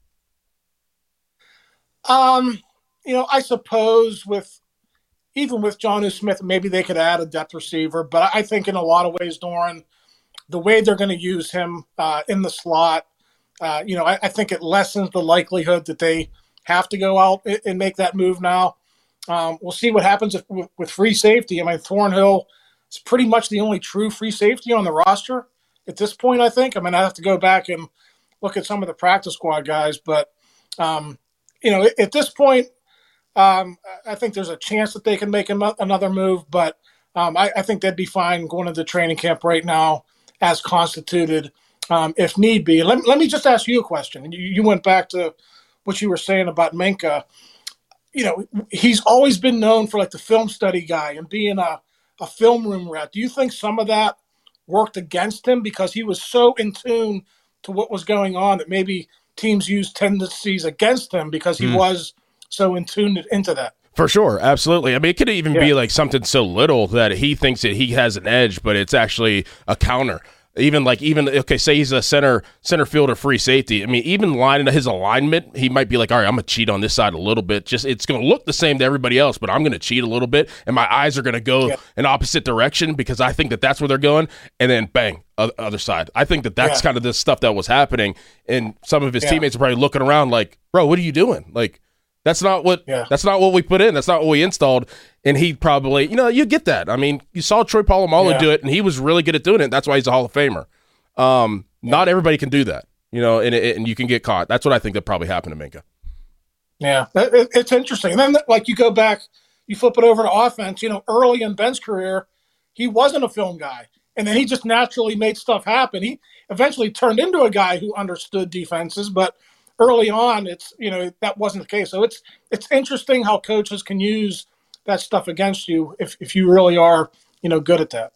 Um, you know, I suppose with even with Jonnu Smith, maybe they could add a depth receiver. But I think in a lot of ways, Doran, the way they're going to use him uh, in the slot, Uh, you know, I, I think it lessens the likelihood that they have to go out and, and make that move now. Um, we'll see what happens if, with, with free safety. I mean, Thornhill is pretty much the only true free safety on the roster at this point, I think. I mean, I have to go back and look at some of the practice squad guys. But, um, you know, at, at this point, um, I think there's a chance that they can make a, another move. But um, I, I think they'd be fine going into training camp right now as constituted. Um, if need be. Let, let me just ask you a question. You, you went back to what you were saying about Minkah. You know, he's always been known for like the film study guy and being a, a film room rat. Do you think some of that worked against him because he was so in tune to what was going on that maybe teams used tendencies against him because he mm. was so in tune into that? For sure, absolutely. I mean, it could even yeah. be like something so little that he thinks that he has an edge, but it's actually a counter. Even like even okay, say he's a center center fielder free safety. I mean, even lining his alignment, he might be like, all right, I'm gonna cheat on this side a little bit. Just it's gonna look the same to everybody else, but I'm gonna cheat a little bit, and my eyes are gonna go yeah. in opposite direction because I think that that's where they're going. And then bang, other side. I think that that's yeah. kind of the stuff that was happening, and some of his yeah. teammates are probably looking around like, bro, what are you doing? Like. That's not what yeah. that's not what we put in. That's not what we installed. And he probably, you know, you get that. I mean, you saw Troy Polamalu yeah. do it, and he was really good at doing it. That's why he's a Hall of Famer. Um, yeah. Not everybody can do that, you know, and, and you can get caught. That's what I think that probably happened to Minkah. Yeah, it, it's interesting. And then, like, you go back, you flip it over to offense. You know, early in Ben's career, he wasn't a film guy, and then he just naturally made stuff happen. He eventually turned into a guy who understood defenses, but early on, it's you know that wasn't the case. So it's it's interesting how coaches can use that stuff against you if, if you really are you know good at that.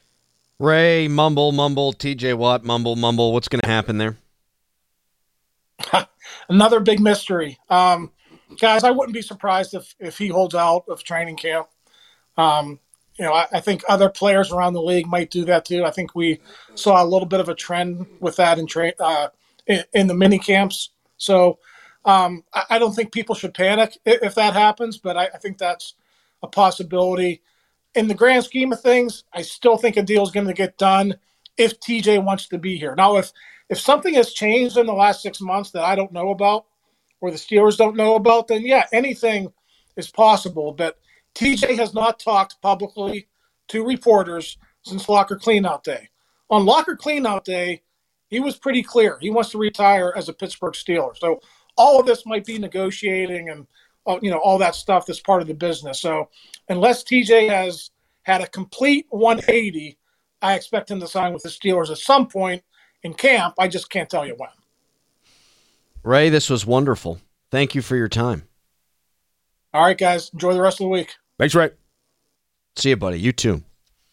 Ray, mumble, mumble. T J Watt, mumble, mumble. What's going to happen there? Another big mystery, um, guys. I wouldn't be surprised if if he holds out of training camp. Um, you know, I, I think other players around the league might do that too. I think we saw a little bit of a trend with that in tra- uh, in, in the mini camps. So um, I, I don't think people should panic if, if that happens, but I, I think that's a possibility. In the grand scheme of things, I still think a deal is going to get done if T J wants to be here. Now, if if something has changed in the last six months that I don't know about or the Steelers don't know about, then yeah, anything is possible. But T J has not talked publicly to reporters since Locker Cleanout Day. On Locker Cleanout Day, he was pretty clear. He wants to retire as a Pittsburgh Steeler. So all of this might be negotiating and uh, you know all that stuff that's part of the business. So unless T J has had a complete one eighty, I expect him to sign with the Steelers at some point in camp. I just can't tell you when. Ray, this was wonderful. Thank you for your time. All right, guys. Enjoy the rest of the week. Thanks, Ray. See you, buddy. You too.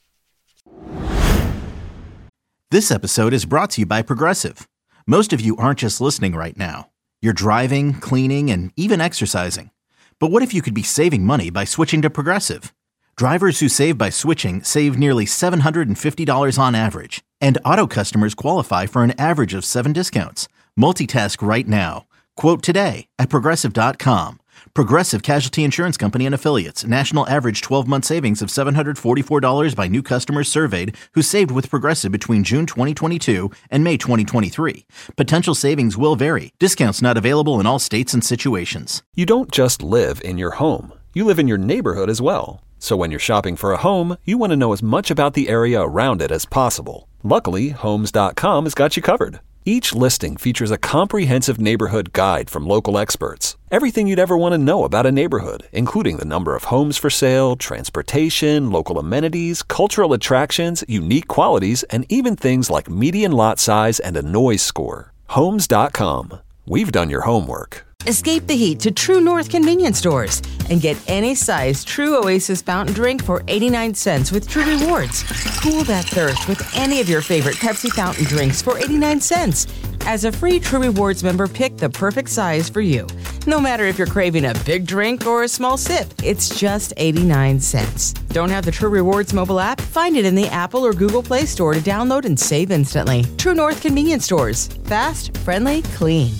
This episode is brought to you by Progressive. Most of you aren't just listening right now. You're driving, cleaning, and even exercising. But what if you could be saving money by switching to Progressive? Drivers who save by switching save nearly seven hundred fifty dollars on average. And auto customers qualify for an average of seven discounts. Multitask right now. Quote today at Progressive dot com. Progressive Casualty Insurance Company and Affiliates. National average twelve-month savings of seven hundred forty-four dollars by new customers surveyed who saved with Progressive between June twenty twenty-two and May twenty twenty-three. Potential savings will vary. Discounts not available in all states and situations. You don't just live in your home. You live in your neighborhood as well. So when you're shopping for a home, you want to know as much about the area around it as possible. Luckily, Homes dot com has got you covered. Each listing features a comprehensive neighborhood guide from local experts. Everything you'd ever want to know about a neighborhood, including the number of homes for sale, transportation, local amenities, cultural attractions, unique qualities, and even things like median lot size and a noise score. Homes dot com. We've done your homework. Escape the heat to True North convenience stores and get any size True Oasis fountain drink for eighty-nine cents with True Rewards. Cool that thirst with any of your favorite Pepsi fountain drinks for eighty-nine cents. As a free True Rewards member, pick the perfect size for you. No matter if you're craving a big drink or a small sip, it's just eighty-nine cents. Don't have the True Rewards mobile app? Find it in the Apple or Google Play Store to download and save instantly. True North convenience stores. Fast, friendly, clean.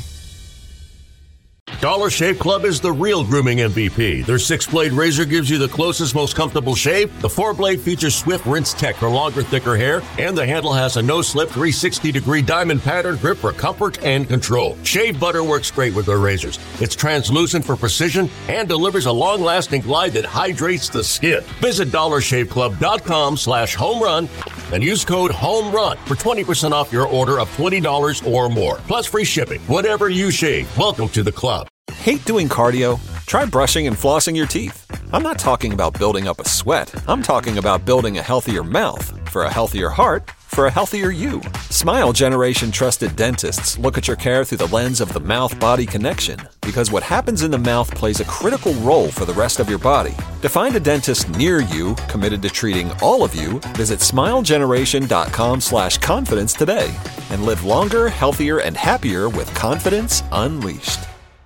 Dollar Shave Club is the real grooming M V P. Their six-blade razor gives you the closest, most comfortable shave. The four-blade features Swift Rinse Tech for longer, thicker hair, and the handle has a no-slip three hundred sixty degree diamond pattern grip for comfort and control. Shave butter works great with their razors. It's translucent for precision and delivers a long-lasting glide that hydrates the skin. Visit dollar shave club dot com slash home run and use code HOMERUN for twenty percent off your order of twenty dollars or more, plus free shipping. Whatever you shave, welcome to the club. Hate doing cardio? Try brushing and flossing your teeth. I'm not talking about building up a sweat. I'm talking about building a healthier mouth. For a healthier heart, for a healthier you. Smile Generation trusted dentists look at your care through the lens of the mouth-body connection, because what happens in the mouth plays a critical role for the rest of your body. To find a dentist near you committed to treating all of you, visit smile generation dot com slash confidence today and live longer, healthier, and happier with confidence unleashed.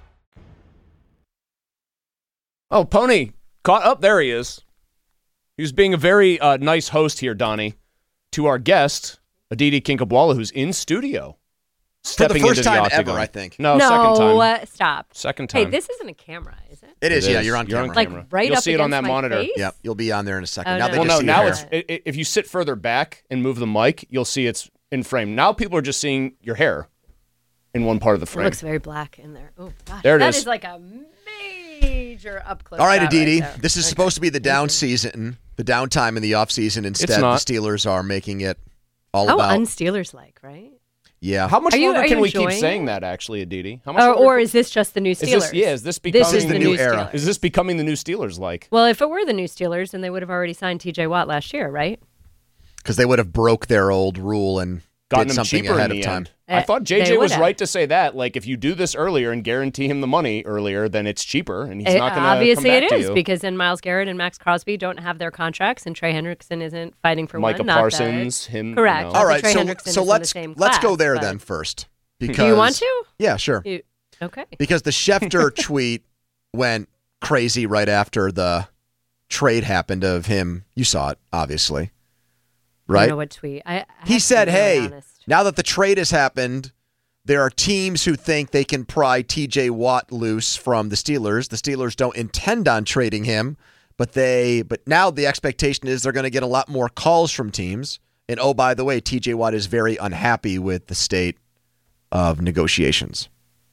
Oh, Pony caught up. There he is. He was being a very uh, nice host here, Donnie, to our guest, Aditi Kinkhabwala, who's in studio. For the first time ever, I think. No, no second time. Uh, stop. Second time. Hey, this isn't a camera, is it? It is, It yeah. is. You're on You're camera. on Like camera. right You'll up see it on against that my monitor. face? Yep, you'll be on there in a second. Oh, now no. they Well, just no, see now your it's hair. i- i- if you sit further back and move the mic, you'll see it's in frame. Now people are just seeing your hair in one part of the It frame. looks very black in there. Oh, gosh. There it that is. is like a major up close. All right, shot Aditi. there. This is Okay. supposed to be the down season, the downtime in the off season. Instead, the not. Steelers are making it all How about. un-Steelers like, right? yeah. How much Are you- longer are can you we keep enjoying saying it? that, actually, Aditi? How much Or, longer or can- is this just the new Is Steelers? this, yeah, is this becoming This is the new era. Is this becoming the new Steelers like? Well, if it were the new Steelers, then they would have already signed T J Watt last year, right? Because they would have broke their old rule and Gotten did him something cheaper ahead in of the time. end. I Uh, thought J they J was would have. right to say that. Like, if you do this earlier and guarantee him the money earlier, then it's cheaper, and he's Uh, not going to obviously come back it to is you. because then Myles Garrett and Max Crosby don't have their contracts, and Trey Hendrickson isn't fighting for Micah one. Not Parsons, that. him, correct. you know. Not All that right, Trey so Hendrickson so is let's in the same let's go class, there but- then first. Because Do you want to? Yeah, sure. You, okay. Because the Schefter tweet went crazy right after the trade happened of him. You saw it, obviously, right? I don't know what tweet. I, I he said, really hey, honest. now that the trade has happened, there are teams who think they can pry T J Watt loose from the Steelers. The Steelers don't intend on trading him, but they. But now the expectation is they're going to get a lot more calls from teams. And oh, by the way, T J Watt is very unhappy with the state of negotiations.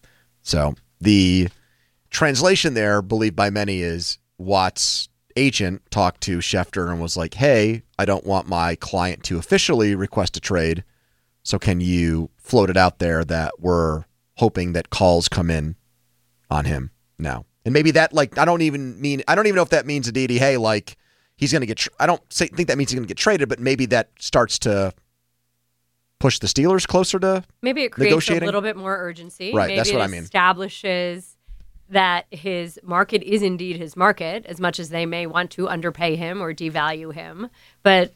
So the translation there, believed by many, is Watt's agent talked to Schefter and was like, hey, I don't want my client to officially request a trade. So can you float it out there that we're hoping that calls come in on him now? And maybe that, like, I don't even mean, I don't even know if that means, Aditi, hey, like, he's going to get, tra- I don't say, think that means he's going to get traded, but maybe that starts to push the Steelers closer to Maybe it creates negotiating. a little bit more urgency. Right, Maybe that's what it I mean. establishes that his market is indeed his market, as much as they may want to underpay him or devalue him. But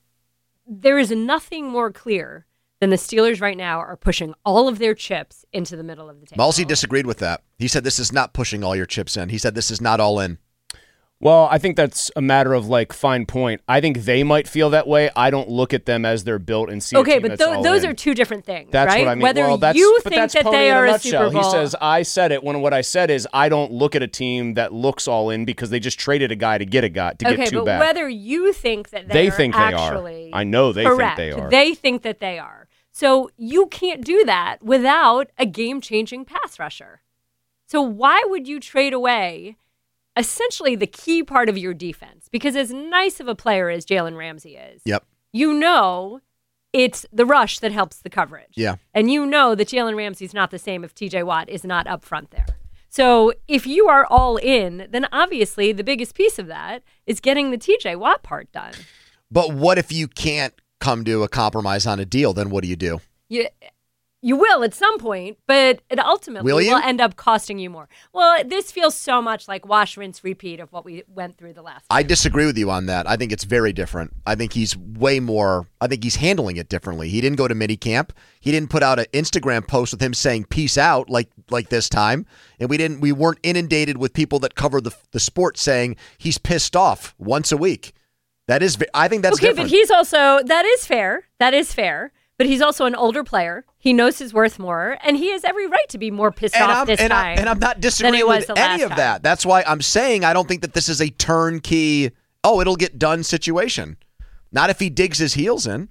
there is nothing more clear than the Steelers right now are pushing all of their chips into the middle of the table. Malsey disagreed with that. He said this is not pushing all your chips in. He said this is not all in. Well, I think that's a matter of like fine point. I think they might feel that way. I don't look at them as they're built and see. Okay, a team but that's tho- all those in. are two different things, That's right? what I mean. Whether well, that's, you but think that's that Pony they in are a a nutshell. Super Bowl, He says, "I said it." When what I said is, I don't look at a team that looks all in because they just traded a guy to get a guy to okay, get two but back. whether you think that they, They are think they are. actually I know they correct, think they are. They think that they are. So you can't do that without a game-changing pass rusher. So why would you trade away essentially the key part of your defense? Because as nice of a player as Jalen Ramsey is, Yep. you know it's the rush that helps the coverage. Yeah. And you know that Jalen Ramsey's not the same if T J Watt is not up front there. So if you are all in, then obviously the biggest piece of that is getting the T J Watt part done. But what if you can't come to a compromise on a deal? Then what do you do? You, you will at some point, but it ultimately Will will, you? end up costing you more. Well, this feels so much like wash, rinse, repeat of what we went through the last I disagree with you on that. I think it's very different. I think he's way more, I think he's handling it differently. He didn't go to mini camp. He didn't put out an Instagram post with him saying peace out like like this time. And we didn't we weren't inundated with people that cover the the sport saying he's pissed off once a week. That is I think that's okay, different. but he's also, that is fair. That is fair. But he's also an older player. He knows his worth more, and he has every right to be more pissed and off I'm, this and time. I'm, and I'm not than he disagreeing was with the any last of time. that. That's why I'm saying I don't think that this is a turnkey, oh, it'll get done situation. Not if he digs his heels in.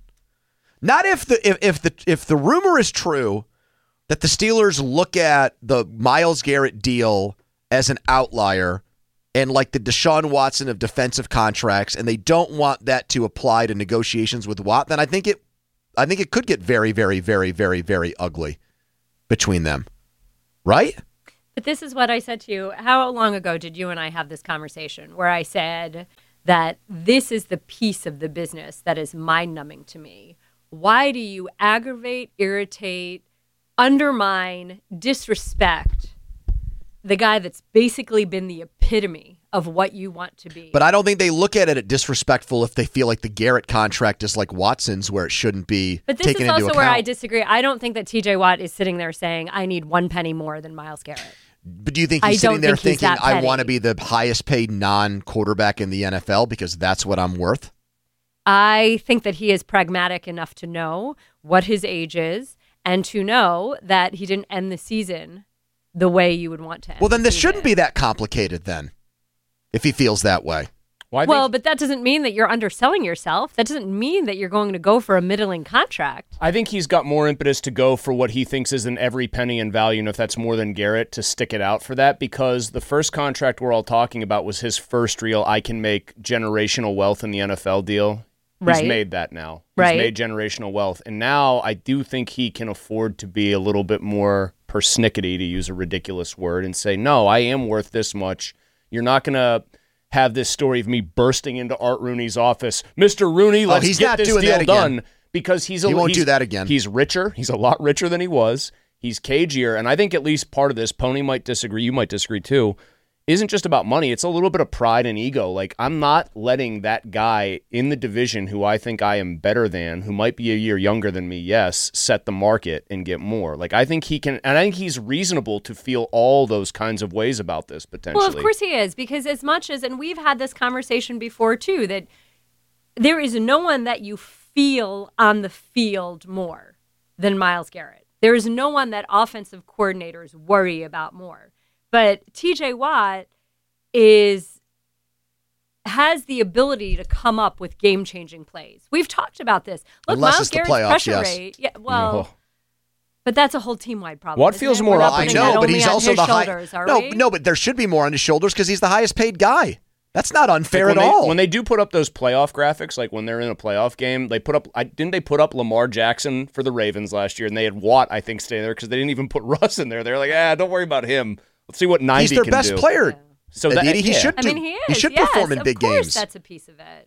Not if the if, if the if the rumor is true that the Steelers look at the Myles Garrett deal as an outlier and like the Deshaun Watson of defensive contracts, and they don't want that to apply to negotiations with Watt, then I think it I think it could get very, very, very, very, very ugly between them. Right? But this is what I said to you. How long ago did you and I have this conversation where I said that this is the piece of the business that is mind-numbing to me? Why do you aggravate, irritate, undermine, disrespect the guy that's basically been the epitome of what you want to be? But I don't think they look at it as disrespectful if they feel like the Garrett contract is like Watson's, where it shouldn't be But this taken is into also account. where I disagree. I don't think that T J Watt is sitting there saying, I need one penny more than Myles Garrett. But do you think I he's don't sitting there think he's thinking, that I petty. want to be the highest paid non-quarterback in the N F L because that's what I'm worth? I think that he is pragmatic enough to know what his age is and to know that he didn't end the season the way you would want to end Well, then the this season. shouldn't be that complicated then, if he feels that way. Well, well, but that doesn't mean that you're underselling yourself. That doesn't mean that you're going to go for a middling contract. I think he's got more impetus to go for what he thinks is an every penny in value, and if that's more than Garrett, to stick it out for that, because the first contract we're all talking about was his first real I can make generational wealth in the N F L deal. Right. He's made that now. He's Right. made generational wealth. And now I do think he can afford to be a little bit more persnickety, to use a ridiculous word, and say, no, I am worth this much. You're not going to have this story of me bursting into Art Rooney's office. Mister Rooney, Oh, let's he's get not this doing deal that again. done. Because he's a, He won't he's- do that again. He's richer. He's a lot richer than he was. He's cagier. And I think at least part of this, Pony might disagree, you might disagree too, isn't just about money. It's a little bit of pride and ego. Like, I'm not letting that guy in the division who I think I am better than, who might be a year younger than me, yes, set the market and get more. Like, I think he can, and I think he's reasonable to feel all those kinds of ways about this potentially. Well, of course he is, because as much as, and we've had this conversation before too, that there is no one that you feel on the field more than Myles Garrett. There is no one that offensive coordinators worry about more. But T J Watt is has the ability to come up with game-changing plays. We've talked about this. Look, Unless Myles it's the Garrett's playoffs, pressure yes. rate. Yeah, well, Oh. but that's a whole team-wide problem. What isn't feels it? more? We're not I putting know, that but only he's on also his the high. shoulders, are No, we? no, but there should be more on his shoulders because he's the highest paid guy. That's not unfair Like at when they, all. When they do put up those playoff graphics, like when they're in a playoff game, they put up. I, didn't they put up Lamar Jackson for the Ravens last year, and they had Watt, I think, stay there because they didn't even put Russ in there. They're like, ah, don't worry about him. Let's see what ninety He's their can best do. player. So that Aditi, he yeah. should I do. mean, he is. He should yes, perform in of big course games. That's a piece of it.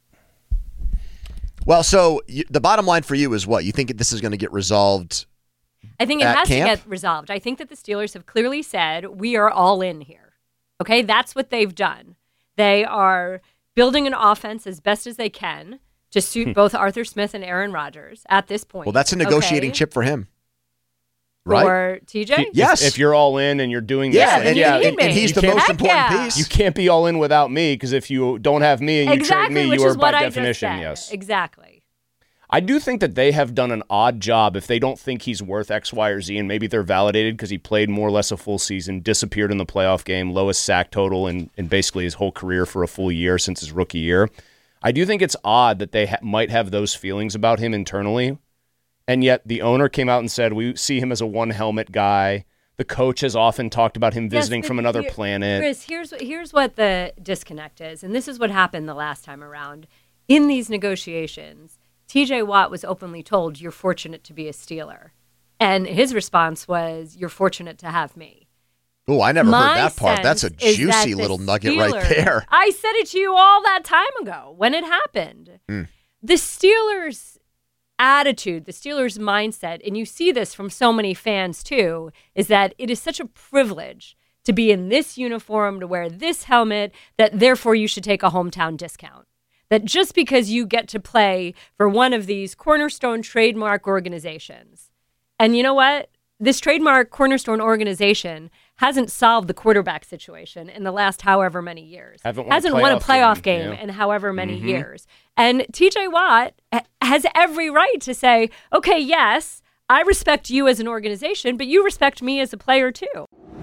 Well, so you, the bottom line for you is what? You think this is going to get resolved? I think it at has camp? to get resolved. I think that the Steelers have clearly said, we are all in here. Okay, that's what they've done. They are building an offense as best as they can to suit both Arthur Smith and Aaron Rodgers at this point. Well, that's a negotiating okay? chip for him. Right? For T J? If- Yes. If you're all in and you're doing Yeah, this, and- yeah, and- and he's you the can't- most important yeah. piece. You can't be all in without me because if you don't have me and you Exactly, trade me, which you are is what by I just definition, said. yes. Exactly. I do think that they have done an odd job if they don't think he's worth X, Y, or Z, and maybe they're validated because he played more or less a full season, disappeared in the playoff game, lowest sack total in, in basically his whole career for a full year since his rookie year. I do think it's odd that they ha- might have those feelings about him internally, and yet the owner came out and said, we see him as a one-helmet guy. The coach has often talked about him visiting Yes, from but another here- planet. Chris, here's here's what the disconnect is, and this is what happened the last time around. In these negotiations, T J Watt was openly told, "You're fortunate to be a Steeler," and his response was, "You're fortunate to have me." Oh, I never My heard that part. That's a sense is that juicy the little nugget right Steelers- there. I said it to you all that time ago when it happened. Mm. The Steelers' attitude, the Steelers' mindset, and you see this from so many fans too, is that it is such a privilege to be in this uniform, to wear this helmet, that therefore you should take a hometown discount. That just because you get to play for one of these cornerstone trademark organizations, and you know what? This trademark cornerstone organization hasn't solved the quarterback situation in the last however many years. Haven't won a hasn't won a playoff playoff game, game, yeah. in however many Mhm. years. And T J Watt ha- has every right to say, okay, yes, I respect you as an organization, but you respect me as a player too.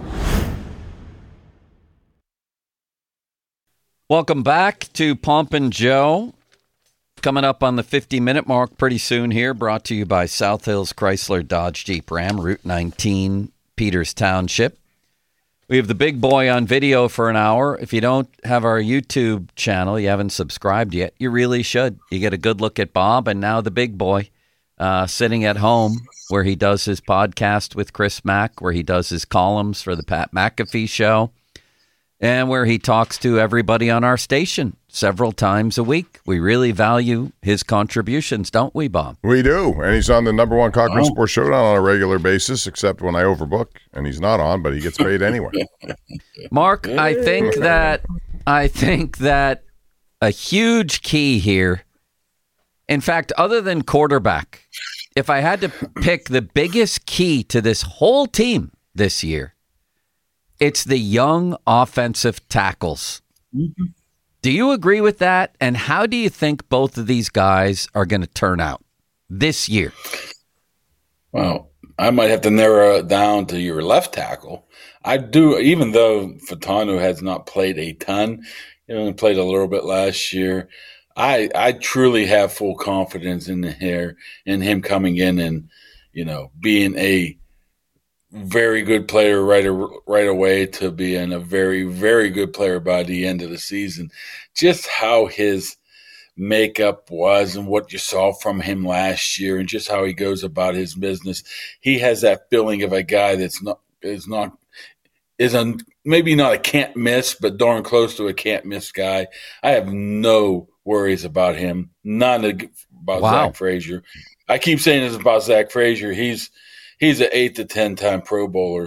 Welcome back to Pomp and Joe. Coming up on the fifty-minute mark pretty soon here, brought to you by South Hills Chrysler Dodge Jeep Ram, Route nineteen, Peters Township. We have the big boy on video for an hour. If you don't have our YouTube channel, you haven't subscribed yet, you really should. You get a good look at Bob, and now the big boy uh, sitting at home where he does his podcast with Chris Mack, where he does his columns for the Pat McAfee Show, and where he talks to everybody on our station several times a week. We really value his contributions, don't we, Bob? We do, and he's on the number one Cochran Wow. Sports Showdown on a regular basis, except when I overbook, and he's not on, but he gets paid anyway. Mark, I think that I think that a huge key here, in fact, other than quarterback, if I had to pick the biggest key to this whole team this year, it's the young offensive tackles. Do you agree with that? And how do you think both of these guys are going to turn out this year? Well, I might have to narrow it down to your left tackle. I do, even though Fatanu has not played a ton, he only played a little bit last year. I I truly have full confidence in here in him coming in and, you know, being a very good player right right away to being a very, very good player by the end of the season. Just how his makeup was and what you saw from him last year and just how he goes about his business. He has that feeling of a guy that's not is not is a, maybe not a can't miss, but darn close to a can't miss guy. I have no worries about him. None about Wow. Zach Frazier. I keep saying this about Zach Frazier. He's He's an eight to ten time Pro Bowler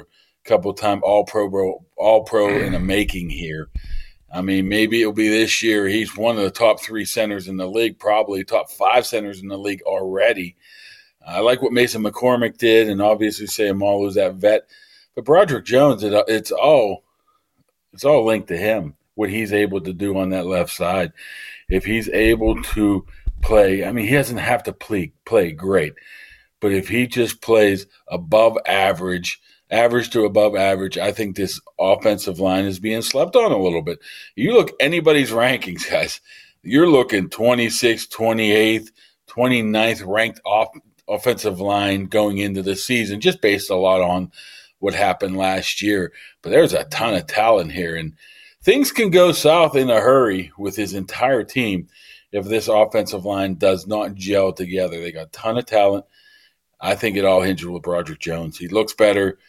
couple time All Pro, bro, All Pro in the making here. I mean, maybe it'll be this year. He's one of the top three centers in the league, probably top five centers in the league already. I like what Mason McCormick did, and obviously Sayamalu's that vet. But Broderick Jones, it, it's all it's all linked to him, what he's able to do on that left side. If he's able to play, I mean, he doesn't have to play, play great. But if he just plays above average, average to above average, I think this offensive line is being slept on a little bit. You look anybody's rankings, guys, you're looking twenty-sixth, twenty-eighth, twenty-ninth ranked off, offensive line going into the season, just based a lot on what happened last year. But there's a ton of talent here, and things can go south in a hurry with his entire team if this offensive line does not gel together. They got a ton of talent. I think it all hinges with Broderick Jones. He looks better.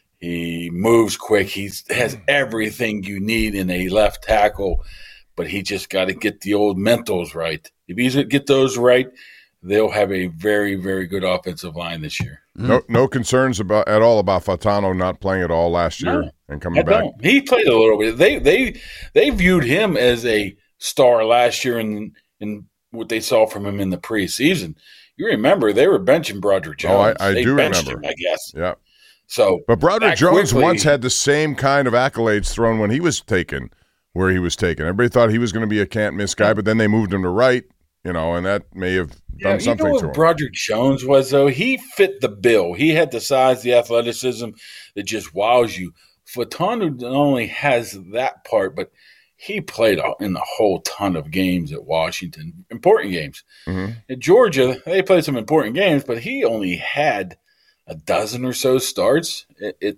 He moves quick. He has everything you need in a left tackle, but he just got to get the old mentals right. If he get those right, they'll have a very, very good offensive line this year. No, no concerns about at all about Fatano not playing at all last year No, and coming I back. don't. He played a little bit. They they they viewed him as a star last year in in what they saw from him in the preseason. You remember they were benching Broderick Jones. Oh, I, I they do benched remember. him, I guess. Yeah. So, but Broderick that Jones quickly- once had the same kind of accolades thrown when he was taken, where he was taken. Everybody thought he was going to be a can't miss guy, but then they moved him to right, you know, and that may have Yeah, done something you know to what him. Broderick Jones was, though? He fit the bill. He had the size, the athleticism that just wows you. Fatanu not only has that part, but he played in a whole ton of games at Washington, important games. Mm-hmm. At Georgia, they played some important games, but he only had a dozen or so starts at, at,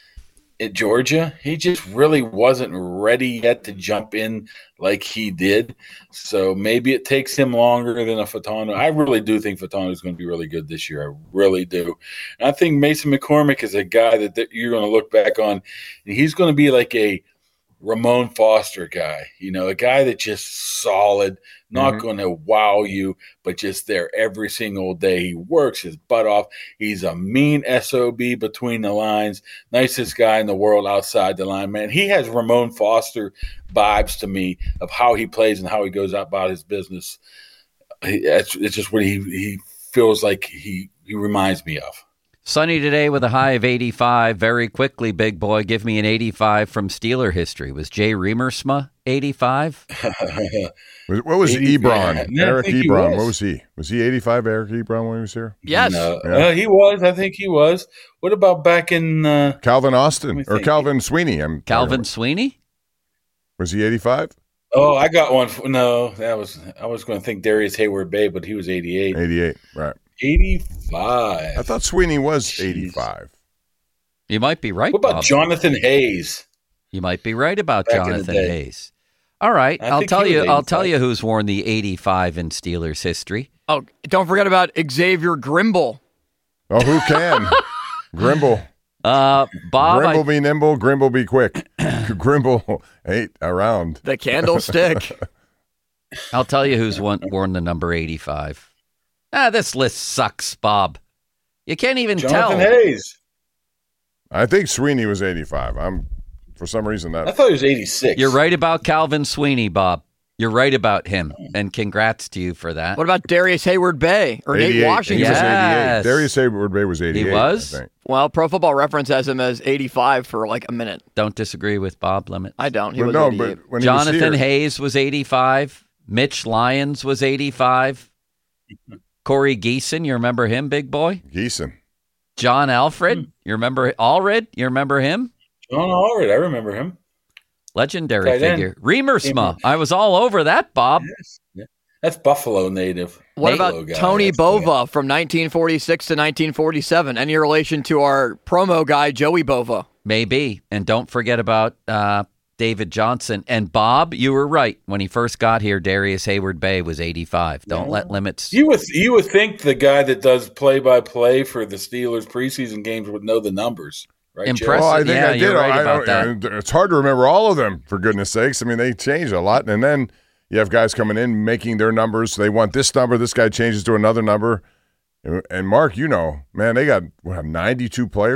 at Georgia. He just really wasn't ready yet to jump in like he did. So maybe it takes him longer than a Fatano. I really do think Fatano is going to be really good this year. I really do. And I think Mason McCormick is a guy that, that you're going to look back on, and he's going to be like a Ramon Foster guy, you know, a guy that just solid, not Mhm. going to wow you, but just there every single day. He works his butt off. He's a mean S O B between the lines, nicest guy in the world outside the line, man. He has Ramon Foster vibes to me of how he plays and how he goes about his business. He, it's, it's just what he, he feels like he, he reminds me of. Sunny today with a high of eighty-five. Very quickly, big boy, give me an eighty-five from Steeler history. Was Jay Remersma eighty-five? What was eighty, Ebron? yeah, I Eric think he Ebron. was. What was he? Was he eighty-five, Eric Ebron, when he was here? Yes. No, Yeah. uh, he was. I think he was. What about back in uh, Calvin Austin me or think. Calvin Sweeney? I'm Calvin Sweeney? Was he eighty-five? Oh, I got one. For, no, that was I was going to think Darius Hayward Bay, but he was eighty-eight. eighty-eight, right. eighty-five. I thought Sweeney was eighty-five. You might be right, What about Bob. Jonathan Hayes? You might be right about Back in the Jonathan day. Hayes. All right, I I'll think tell he you. was I'll tell eighty-five. you who's worn the eighty-five in Steelers history. Oh, don't forget about Xavier Grimble. Oh, who can? Grimble. Uh, Bob, I- Grimble be nimble, Grimble be quick. Grimble ain't around. The candlestick. I'll tell you who's won, worn the number eighty-five. Ah, this list sucks, Bob. You can't even Jonathan tell. Hayes. I think Sweeney was eighty-five. I'm for some reason I that thought he was eighty-six. You're right about Calvin Sweeney, Bob. You're right about him, and congrats to you for that. What about Darius Hayward Bay or Nate eighty-eight. Washington? He was eighty-eight. Yes. Darius Hayward Bay was eighty-eight. He was? I think. Well, Pro Football Reference has him as eighty-five for like a minute. Don't disagree with Bob Limit. I don't. He But was no, eighty-eight. but when he Jonathan was here, Hayes was eighty-five. Mitch Lyons was eighty-five. Corey Geeson, you remember him, big boy? Geeson. John Alfred, you remember Allred? You remember him? John Allred. I remember him. Legendary Tight end. figure. Remersma. I was all over that, Bob. Yes. Yeah. That's Buffalo native. What Buffalo about guy. Tony That's Bova from nineteen forty-six to nineteen forty-seven? Any relation to our promo guy, Joey Bova? Maybe. And don't forget about uh, David Johnson. And Bob, you were right. When he first got here, Darius Hayward Bay was eighty-five. Don't Yeah. let limits. You would you would think the guy that does play by play for the Steelers preseason games would know the numbers, right? Joe? Impressive. Well, I think Yeah, I did. you're right I, about I, that. It's hard to remember all of them, for goodness sakes. I mean, they change a lot. And then you have guys coming in, making their numbers. They want this number. This guy changes to another number. And Mark, you know, man, they got what, ninety-two players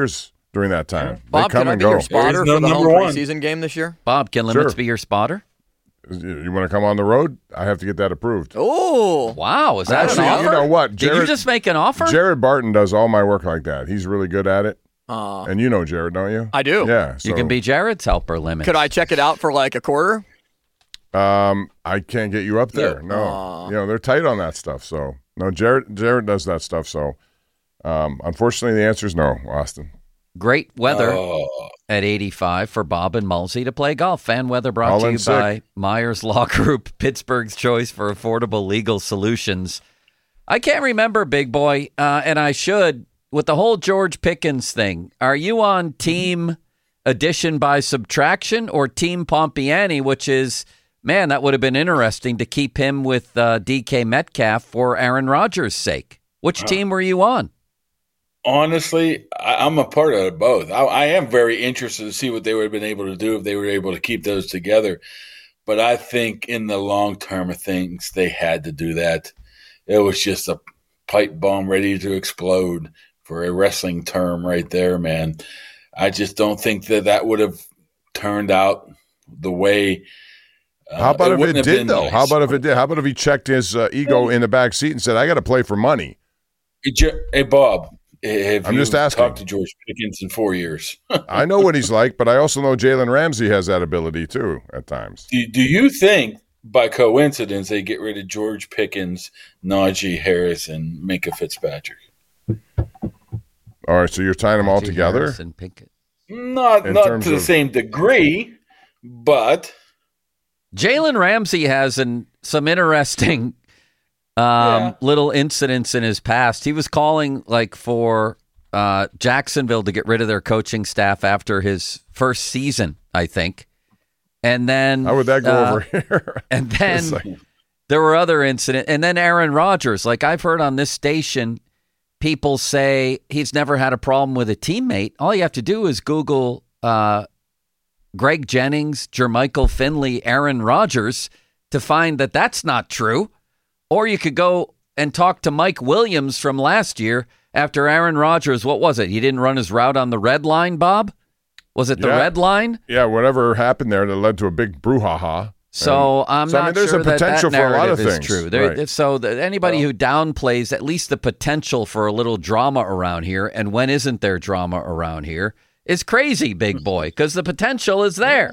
during that time. Bob, they come can I and be go. your spotter for the home preseason game this year? Bob, can Limits Sure. be your spotter? You want to come on the road? I have to get that approved. Oh, wow! Is that Actually, an offer? you know what? Did you just make an offer? Jared Barton does all my work like that. He's really good at it. Uh, and you know Jared, don't you? I do. Yeah. So, You can be Jared's helper, Limits. Could I check it out for like a quarter? Um, I can't get you up there. No, Aw. you know they're tight on that stuff. So no, Jared. Jared does that stuff. So, um, unfortunately, the answer is no, Austin. Great weather Oh. at eighty-five for Bob and Mulsey to play golf. Fan weather brought All to in you sick. by Myers Law Group, Pittsburgh's choice for affordable legal solutions. I can't remember, big boy, uh, and I should, with the whole George Pickens thing. Are you on team addition by subtraction or team Pompiani, which is, man, that would have been interesting to keep him with uh, D K Metcalf for Aaron Rodgers' sake. Which team were you on? Honestly, I, I'm a part of both. I, I am very interested to see what they would have been able to do if they were able to keep those together. But I think in the long term of things, they had to do that. It was just a pipe bomb ready to explode, for a wrestling term right there, man. I just don't think that that would have turned out the way. Uh, How about if wouldn't it have did been though? nice. How about if it did? How about if he checked his uh, ego in the back seat and said, "I got to play for money"? Hey, Je- hey, Bob. Have I'm you just asking. talked to George Pickens in four years? I know what he's like, but I also know Jalen Ramsey has that ability too at times. Do, do you think, by coincidence, they get rid of George Pickens, Najee Harris, and Minka Fitzpatrick? All right, so you're tying them all together. Harrison Pinkett. Not In not terms to the of- same degree, but Jalen Ramsey has an, some interesting um, Yeah. little incidents in his past. He was calling like for uh, Jacksonville to get rid of their coaching staff after his first season, I think. And then How would that go uh, over here? And then It's like- there were other incidents. And then Aaron Rodgers, like I've heard on this station, people say he's never had a problem with a teammate. All you have to do is Google uh, Greg Jennings, Jermichael Finley, Aaron Rodgers to find that that's not true. Or you could go and talk to Mike Williams from last year after Aaron Rodgers. What was it? He didn't run his route on the red line, Bob? Was it the Yeah. red line? Yeah, whatever happened there that led to a big brouhaha. So And- I'm so, not I mean, there's sure a that potential that for a lot narrative of is things. true. There, Right. So that anybody who downplays at least the potential for a little drama around here, and when isn't there drama around here, is crazy, big boy, because the potential is there.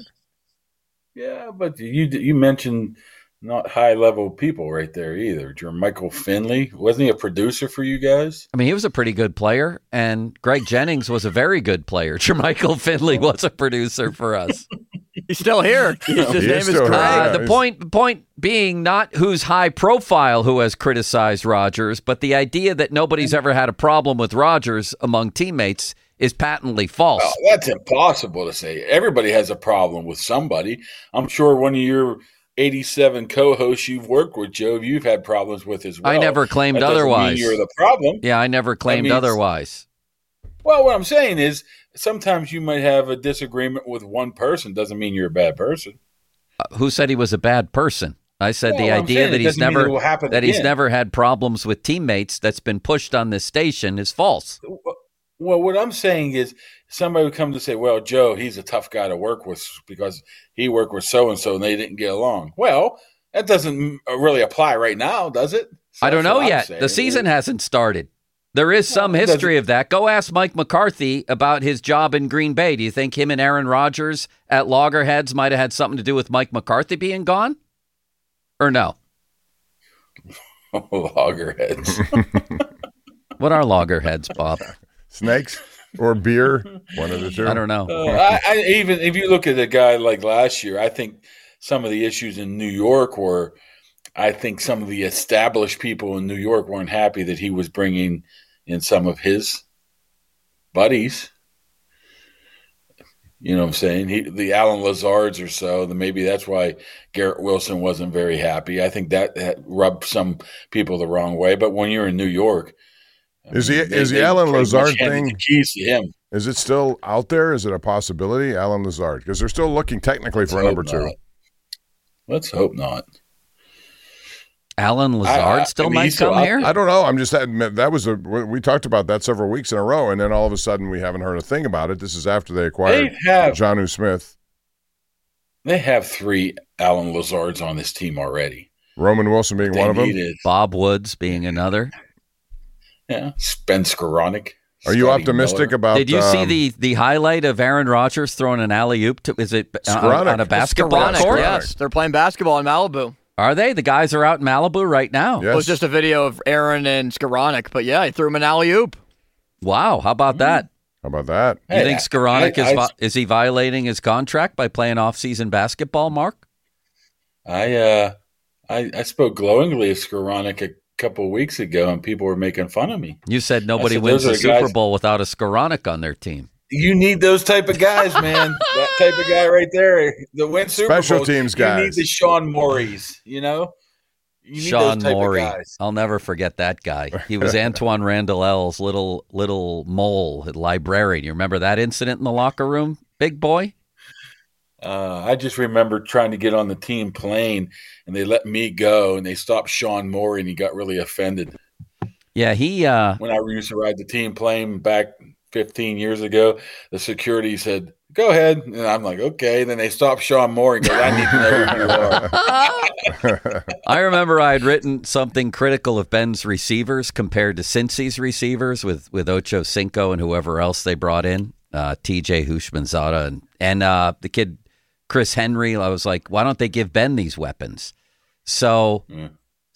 yeah, but you you mentioned not high level people right there either. Jermichael Finley, wasn't he a producer for you guys? I mean, he was a pretty good player, and Greg Jennings was a very good player. Jermichael Finley was a producer for us. He's still here. He's, his He is name is still Craig. here, Uh, yeah. the he's- point, the point being not who's high profile who has criticized Rodgers, but the idea that nobody's ever had a problem with Rodgers among teammates is patently false. Well, that's impossible to say. Everybody has a problem with somebody. I'm sure one of your eighty-seven co-hosts you've worked with, Joe, you've had problems with as well. I never claimed That doesn't mean otherwise. You're the problem. Yeah, I never claimed means- otherwise. Well, what I'm saying is sometimes you might have a disagreement with one person. Doesn't mean you're a bad person. Uh, who said he was a bad person? I said Well, the I'm idea saying that it he's doesn't mean never it will happen that he's again. never had problems with teammates that's been pushed on this station is false. Well, what I'm saying is somebody would come to say, well, Joe, he's a tough guy to work with because he worked with so-and-so and they didn't get along. Well, that doesn't really apply right now, does it? So I don't that's know what I'm yet. saying. The season hasn't started. There is some Well, it history of that. Go ask Mike McCarthy about his job in Green Bay. Do you think him and Aaron Rodgers at Loggerheads might have had something to do with Mike McCarthy being gone? Or no? Loggerheads. What are Loggerheads, Bob? Snakes or beer, one of the two. I don't know. Uh, I, I even if you look at a guy like last year, I think some of the issues in New York were, I think some of the established people in New York weren't happy that he was bringing in some of his buddies. You know what I'm saying? He, the Alan Lazards or so, then maybe that's why Garrett Wilson wasn't very happy. I think that, that rubbed some people the wrong way. But when you're in New York, I Is the mean, they- is the they Alan pretty much Lazard handed thing? the keys to him? Is it still out there? Is it a possibility, Alan Lazard? Because they're still looking technically for a Let's number hope two. not. Let's hope not. Alan Lazard I- I- still I mean, might he's still come out- here? I don't know. I'm just that was a we talked about that several weeks in a row, and then all of a sudden we haven't heard a thing about it. This is after they acquired They have- Jonnu Smith. They have three Alan Lazards on this team already. Roman Wilson being They one of them. needed- Bob Woods being another. Yeah, Ben Skoranek. Are you Scotty optimistic Miller. about? Did you see um, the, the highlight of Aaron Rodgers throwing an alley oop? To is it uh, on, Skoranek. on a basketball Skoranek, court? yes. They're playing basketball in Malibu. Are they? The guys are out in Malibu right now. It was just a video of Aaron and Skoranek, but yeah, he threw him an alley oop. Wow, how about that? How about that? You think Skoranek I- is I- vi- is he violating his contract by playing off-season basketball, Mark? I uh, I, I spoke glowingly of Skoranek a couple of weeks ago, and people were making fun of me. You said nobody said, wins "Those the are Super guys- Bowl without a Skoranek on their team. You need those type of guys, man. That type of guy right there. The win Super Special Bowls, teams You guys. need the Sean Morris, you know? You need Sean those type Morey. of guys. I'll never forget that guy. He was Antoine Randall's little little mole librarian. You remember that incident in the locker room, big boy? Uh, I just remember trying to get on the team plane, and they let me go, and they stopped Sean Morey, and he got really offended. Yeah, he. Uh, When I used to ride the team plane back fifteen years ago, the security said, "Go ahead," and I'm like, "Okay." Then they stopped Sean Morey and goes, "I need to know who you are." I remember I had written something critical of Ben's receivers compared to Cincy's receivers with, with Ocho Cinco and whoever else they brought in, uh, T J Hushmanzada and, and uh, the kid Chris Henry. I was like, why don't they give Ben these weapons? So, Mm.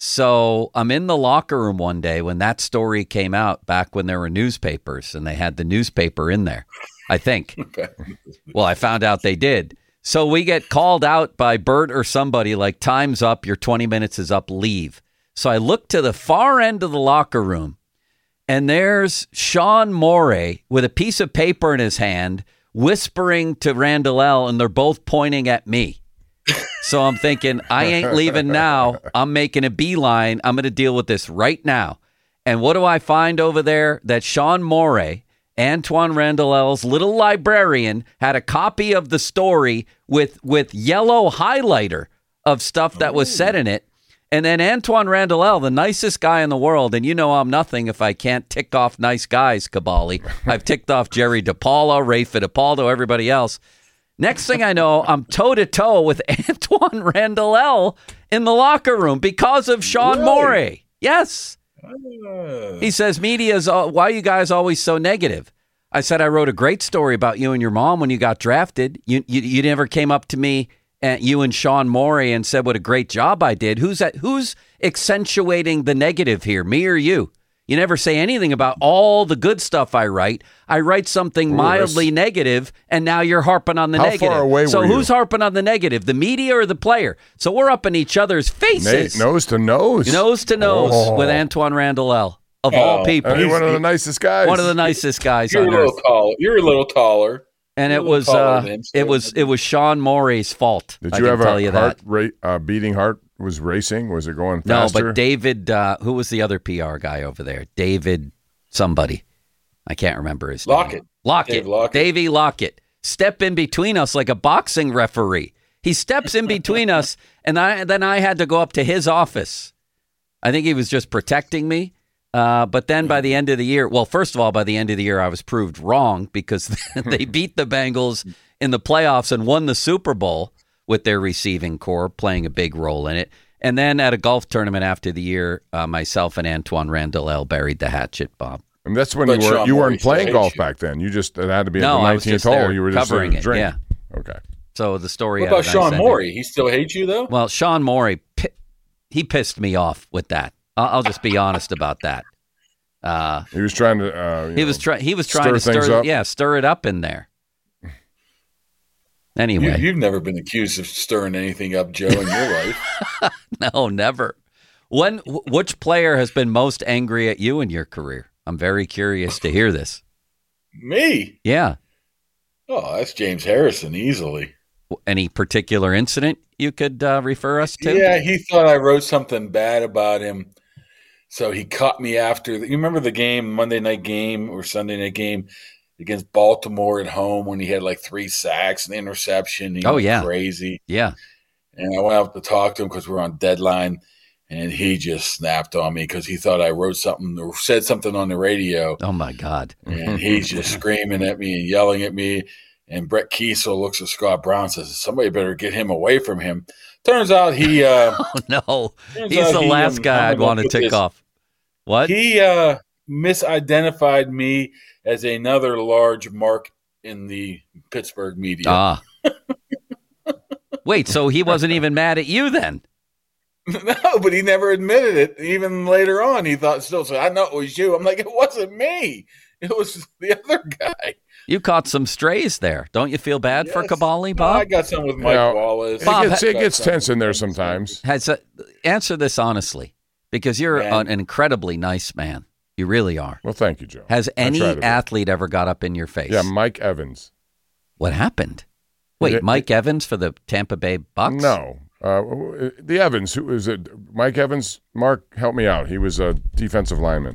so I'm in the locker room one day when that story came out back when there were newspapers and they had the newspaper in there, I think. Well, I found out they did. So we get called out by Bert or somebody like, time's up, your twenty minutes is up, leave. So I look to the far end of the locker room, and there's Sean Morey with a piece of paper in his hand, whispering to Randall, and they're both pointing at me. So I'm thinking, I ain't leaving now. I'm making a beeline. I'm going to deal with this right now. And what do I find over there? That Sean Morey, Antoine Randall's little librarian, had a copy of the story with with yellow highlighter of stuff that was said in it. And then Antoine Randall, the nicest guy in the world, and you know I'm nothing if I can't tick off nice guys, Kabali. I've ticked off Jerry DePaula, Ray Fittipaldo, everybody else. Next thing I know, I'm toe-to-toe with Antoine Randall in the locker room because of Sean Really? Morey. Yes. He says, media's, all, why are you guys always so negative? I said, I wrote a great story about you and your mom when you got drafted. You you, you never came up to me, and you and Sean Morey, and said what a great job I did. Who's that, who's accentuating the negative here, me or you? You never say anything about all the good stuff I write. I write something Ooh, mildly that's- negative, and now you're harping on the How negative. far away so were you? who's harping on the negative, the media or the player? So we're up in each other's faces. Na- nose to nose. Nose to nose Oh. with Antoine Randall, of Oh, all people. And one of the nicest guys. One of the nicest guys You're a on little earth. taller. You're a little taller. And You're it a little was taller uh, than him, it so- was it was Sean Morey's fault. Did I you can have tell a you heart that. rate, uh, beating heart was racing? Was it going No, faster? but David, uh, who was the other P R guy over there? David somebody. I can't remember his Lockett. name. Lockett. Dave Lockett. Davey Lockett. Step in between us like a boxing referee. He steps in between us, and I, then I had to go up to his office. I think he was just protecting me. Uh, but then by the end of the year, well, first of all, by the end of the year, I was proved wrong because they beat the Bengals in the playoffs and won the Super Bowl with their receiving core playing a big role in it. And then at a golf tournament after the year, uh, myself and Antoine Randall buried the hatchet, Bob. And that's when But you were Sean you Morey weren't still playing hates golf you. back then. You just it had to be at No, the I was nineteenth just there hole. You were just covering uh, it, drink. yeah. Okay. So the story. What had a about nice Sean ending. Morey? He still hates you, though? Well, Sean Morey, pi- he pissed me off with that. I'll, I'll just be honest about that. Uh, He was trying to. Uh, you he know, was trying. He was trying stir to things stir. up. Yeah, stir it up in there. Anyway, You, you've never been accused of stirring anything up, Joe, in your life. no, never. When wh- which player has been most angry at you in your career? I'm very curious to hear this. Me? Yeah. Oh, that's James Harrison, easily. Any particular incident you could uh, refer us to? Yeah, he thought I wrote something bad about him. So he caught me after. The, you remember the game, Monday night game or Sunday night game against Baltimore at home when he had like three sacks and interception. He Oh, went yeah. crazy. Yeah. And I went up to talk to him because we were on deadline. and he just snapped on me because he thought I wrote something or said something on the radio. Oh, my God. And he's just screaming at me and yelling at me. And Brett Kiesel looks at Scott Brown and says, somebody better get him away from him. Turns out he uh, – Oh, no. He's the he, last um, guy I'd want to tick this. off. What? He uh, misidentified me as another large mark in the Pittsburgh media. Ah. Wait, so he wasn't even mad at you then? No, but he never admitted it. Even later on, he thought still said, I know it was you. I'm like, it wasn't me. It was the other guy. You caught some strays there. Don't you feel bad yes. for Kabali, Bob? No, I got some with Mike you know, Wallace. It Bob, gets, it gets tense in there sometimes. Has a, answer this honestly, because you're man. an incredibly nice man. You really are. Well, thank you, Joe. Has any athlete ever got up in your face? Yeah, Mike Evans. What happened? Wait, it, Mike it, Evans for the Tampa Bay Bucks? No. Uh, the Evans, who is it? Mike Evans? Mark, help me out. He was a defensive lineman.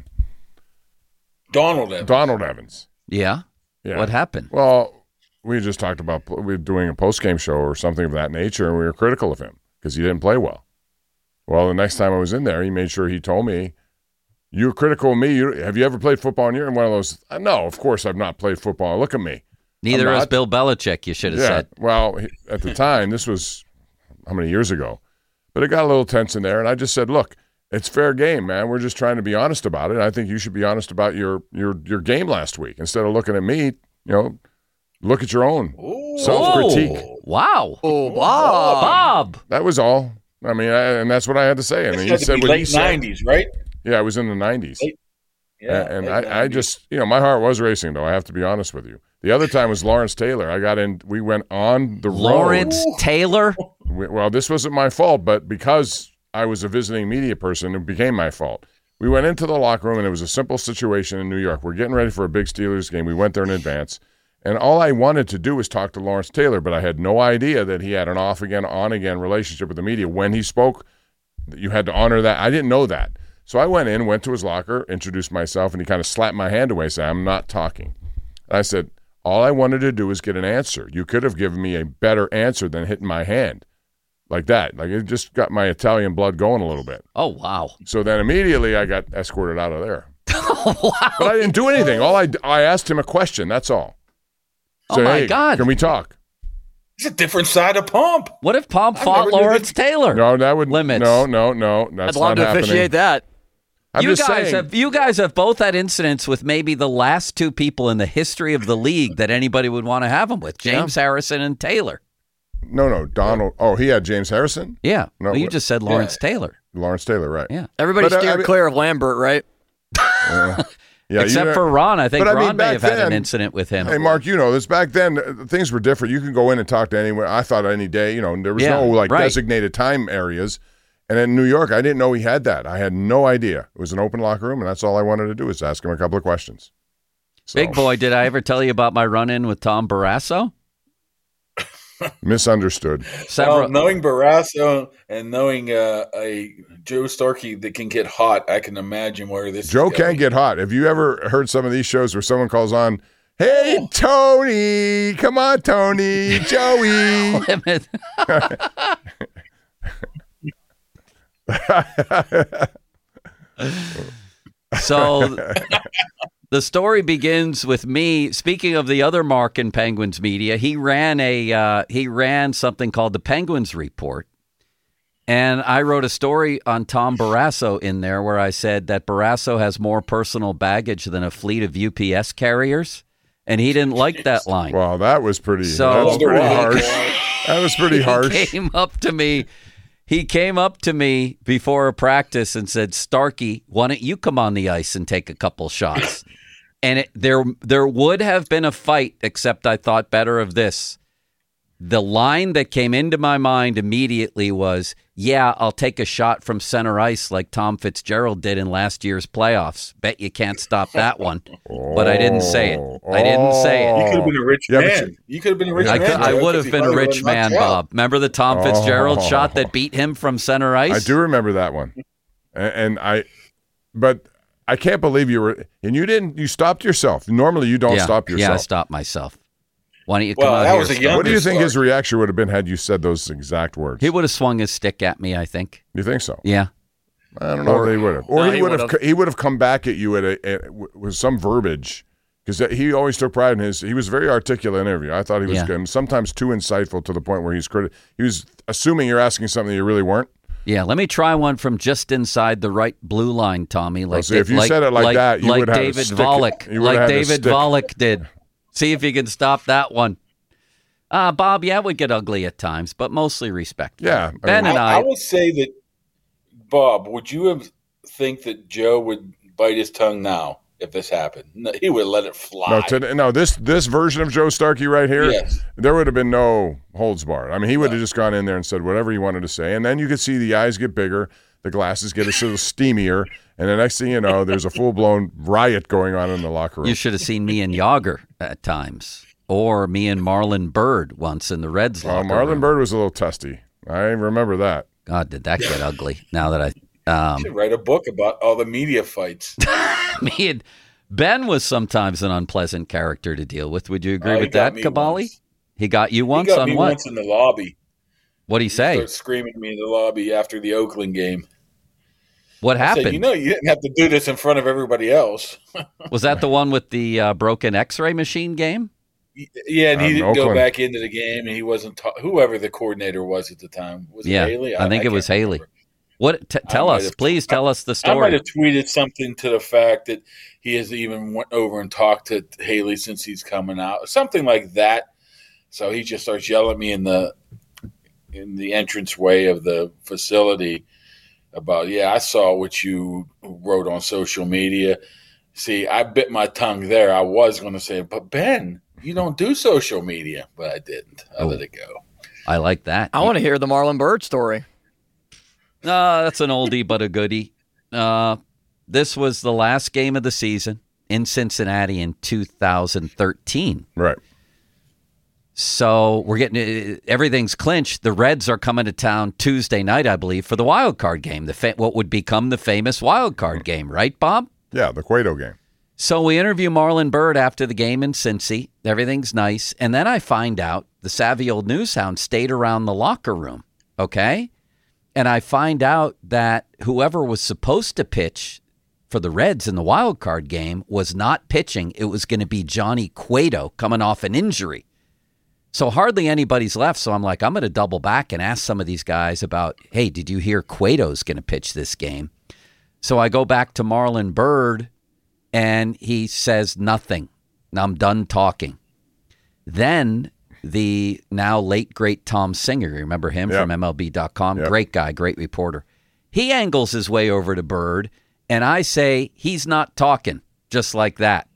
Donald Evans. Donald Evans. Yeah? Yeah. What happened? Well, we just talked about we were doing a post-game show or something of that nature, and we were critical of him because he didn't play well. Well, the next time I was in there, he made sure he told me, you were critical of me. You, have you ever played football? And you're in one of those, no, of course I've not played football. Look at me. Neither has Bill Belichick, you should have yeah, said. Well, he, at the time, this was how many years ago? But it got a little tense in there, and I just said, look, it's fair game, man. We're just trying to be honest about it. I think you should be honest about your your your game last week. Instead of looking at me, you know, look at your own Ooh. self-critique. Oh, wow. Oh, Bob. Bob. That was all. I mean, I, and that's what I had to say. I mean, he said what late he said. nineties, right? Yeah, I was in the nineties. Late, yeah, and and I, I just, you know, my heart was racing, though. I have to be honest with you. The other time was Lawrence Taylor. I got in, we went on the Lawrence road. Taylor? We, well, this wasn't my fault, but because I was a visiting media person, it became my fault. We went into the locker room, and it was a simple situation in New York. We're getting ready for a big Steelers game. We went there in advance, and all I wanted to do was talk to Lawrence Taylor, but I had no idea that he had an off-again, on-again relationship with the media. When he spoke, you had to honor that. I didn't know that. So I went in, went to his locker, introduced myself, and he kind of slapped my hand away, saying, I'm not talking. And I said, all I wanted to do was get an answer. You could have given me a better answer than hitting my hand. Like that. Like it just got my Italian blood going a little bit. Oh, wow. So then immediately I got escorted out of there. Wow. But I didn't do anything. All I, I asked him a question. That's all. So, oh, my hey, God. Can we talk? It's a different side of Pomp. What if Pomp fought Lawrence Taylor? No, that would limits. No, no, no. That's I'd love not to happening. officiate that. I'm you just guys saying. have you guys have both had incidents with maybe the last two people in the history of the league that anybody would want to have them with, James yeah. Harrison and Taylor. No, no, Donald. Oh, he had James Harrison? Yeah. No, well, you just said Lawrence yeah. Taylor. Lawrence Taylor, right. Yeah. Everybody but, steered uh, I mean, clear of Lambert, right? Uh, yeah, Except for Ron. I think but, Ron I mean, may have then, had an incident with him. Hey, Mark, you know this. Back then, things were different. You can go in and talk to anyone. I thought any day, you know, there was yeah, no like right. designated time areas. And in New York, I didn't know he had that. I had no idea. It was an open locker room, and that's all I wanted to do was ask him a couple of questions. So. Big boy, did I ever tell you about my run-in with Tom Barrasso? Misunderstood. Several- well, knowing Barrasso and knowing uh, a Joe Starkey that can get hot, I can imagine where this Joe is going. can get hot. Have you ever heard some of these shows where someone calls on, hey, Tony, come on, Tony, Joey. So the story begins with me. Speaking of the other Mark in Penguins media, he ran a uh, he ran something called the Penguins Report, and I wrote a story on Tom Barrasso in there where I said that Barrasso has more personal baggage than a fleet of U P S carriers, and he didn't like that line. Wow, that was pretty. So that was pretty harsh. That was pretty harsh. He came up to me. He came up to me before a practice and said, Starkey, why don't you come on the ice and take a couple shots? And it, there there would have been a fight, except I thought better of this. The line that came into my mind immediately was, yeah, I'll take a shot from center ice like Tom Fitzgerald did in last year's playoffs. Bet you can't stop that one. But I didn't say it. I didn't say it. You could have been a rich yeah, man. You, you could have been a rich I man. Could, I would have been a rich man, Bob. Remember the Tom Fitzgerald oh. shot that beat him from center ice? I do remember that one. And, and I, but I can't believe you were, and you didn't, you stopped yourself. Normally you don't yeah, stop yourself. Yeah, I stopped myself. Why don't you well, come out that here? Was a what do you think start. his reaction would have been had you said those exact words? He would have swung his stick at me, I think. You think so? Yeah. I don't know Or- if they would have. Or No, he he would have. would've. He would have come back at you at a, at, with some verbiage because he always took pride in his. He was very articulate in interview. I thought he was Yeah. good, and sometimes too insightful to the point where he's criti- He was assuming you're asking something you really weren't. Yeah, let me try one from just inside the right blue line, Tommy. Like see, if you said it like that, you like would have to David stick- Volek, you would like have to David stick. Volek did. See if you can stop that one. Uh, Bob, yeah, it would get ugly at times, but mostly respectful. Yeah, Ben and I, I would say that, Bob, would you have think that Joe would bite his tongue now if this happened? No, he would let it fly. No, today, no. This this version of Joe Starkey right here, Yes. there would have been no holds barred. I mean, he would have just gone in there and said whatever he wanted to say, and then you could see the eyes get bigger, the glasses get a little steamier, and the next thing you know, there's a full blown riot going on in the locker room. you should have seen me and Yager at times, or me and Marlon Bird once in the Reds Oh, locker Marlon room. Bird was a little testy. I remember that. God, did that get ugly? Now that I, um, should write a book about all the media fights. me and Ben was sometimes an unpleasant character to deal with. Would you agree Oh, he with got that, me Kabali? once. He got you once he got on me what? once in the lobby. What'd he say? Started screaming at me in the lobby after the Oakland game. What I said, happened? you know, you didn't have to do this in front of everybody else. Was that the one with the uh, broken X-ray machine game? Yeah, and he Um, didn't go Oakland. back into the game, and he wasn't ta- whoever the coordinator was at the time. Was yeah, it Haley? I think it was Haley. What? T- tell might us, have- please tell us the I might story. have tweeted something to the fact that he has even went over and talked to Haley since he's coming out, something like that. So he just starts yelling at me in the in the entranceway of the facility about, yeah, I saw what you wrote on social media. See, I bit my tongue there. I was going to say, but Ben, you don't do social media, but I didn't. I Oh. let it go. I like that. I want to hear the Marlon Bird story. Uh, that's an oldie but a goodie. Uh, this was the last game of the season in Cincinnati in two thousand thirteen. Right. So we're getting everything's clinched. The Reds are coming to town Tuesday night, I believe, for the wild card game. The fa- what would become the famous wild card game, right, Bob? Yeah, the Cueto game. So we interview Marlon Bird after the game in Cincy. Everything's nice. And then I find out the savvy old newshound stayed around the locker room, okay? And I find out that whoever was supposed to pitch for the Reds in the wild card game was not pitching. It was going to be Johnny Cueto coming off an injury. So hardly anybody's left. So I'm like, I'm going to double back and ask some of these guys about, hey, did you hear Cueto's going to pitch this game? So I go back to Marlon Bird, and he says nothing. Now I'm done talking. Then the now late, great Tom Singer, you remember him Yep. from M L B dot com? Yep. Great guy, great reporter. He angles his way over to Bird, and I say, he's not talking, just like that.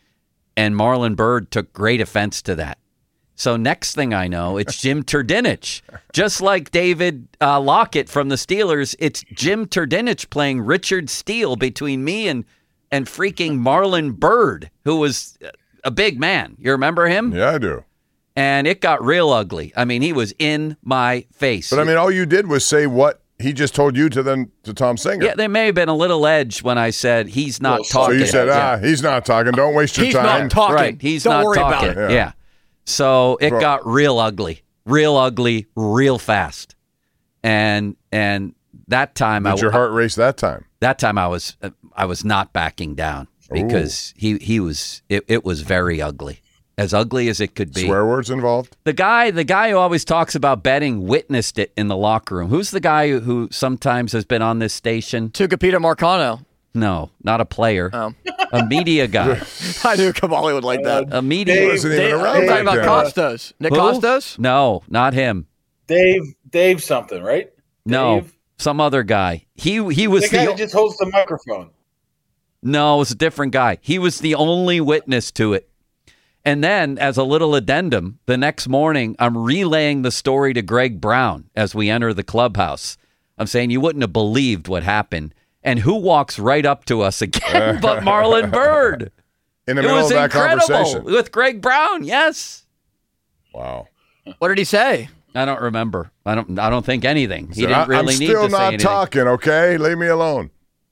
And Marlon Bird took great offense to that. So next thing I know, it's Jim Turdinich. Just like David uh, Lockett from the Steelers, it's Jim Turdinich playing Richard Steele between me and and freaking Marlon Bird, who was a big man. You remember him? Yeah, I do. And it got real ugly. I mean, he was in my face. But I mean, all you did was say what he just told you to then to Tom Singer. Yeah, there may have been a little edge when I said he's not So talking. you said, Yeah. ah, he's not talking. Don't waste your He's time. not talking. Right, he's Don't not worry about talking. it. Yeah. Yeah. So it Bro. got real ugly, real ugly, real fast, and and that time I Did your heart race that time? that time I was uh, I was not backing down because he he was it, it was very ugly, as ugly as it could be. Swear words involved? The guy, the guy who always talks about betting witnessed it in the locker room. Who's the guy who, who sometimes has been on this station? Tucapita Marcano. No, not a player. Oh. A media guy. I knew Kamali would like that. A media. He wasn't even Dave- around I'm back talking about then. Costos. Nick Who? Costos? No, not him. Dave, Dave something, right? No, Dave? some other guy. He he was The guy the that just holds the microphone. no, it was a different guy. He was the only witness to it. And then, as a little addendum, the next morning, I'm relaying the story to Greg Brown as we enter the clubhouse. I'm saying you wouldn't have believed what happened. And who walks right up to us again but Marlon Bird? In the It middle was of that incredible conversation. with Greg Brown. Yes. Wow. What did he say? I don't remember. I don't. I don't think anything. He Said, didn't I- really I'm need still to say not anything. talking, okay? Leave me alone.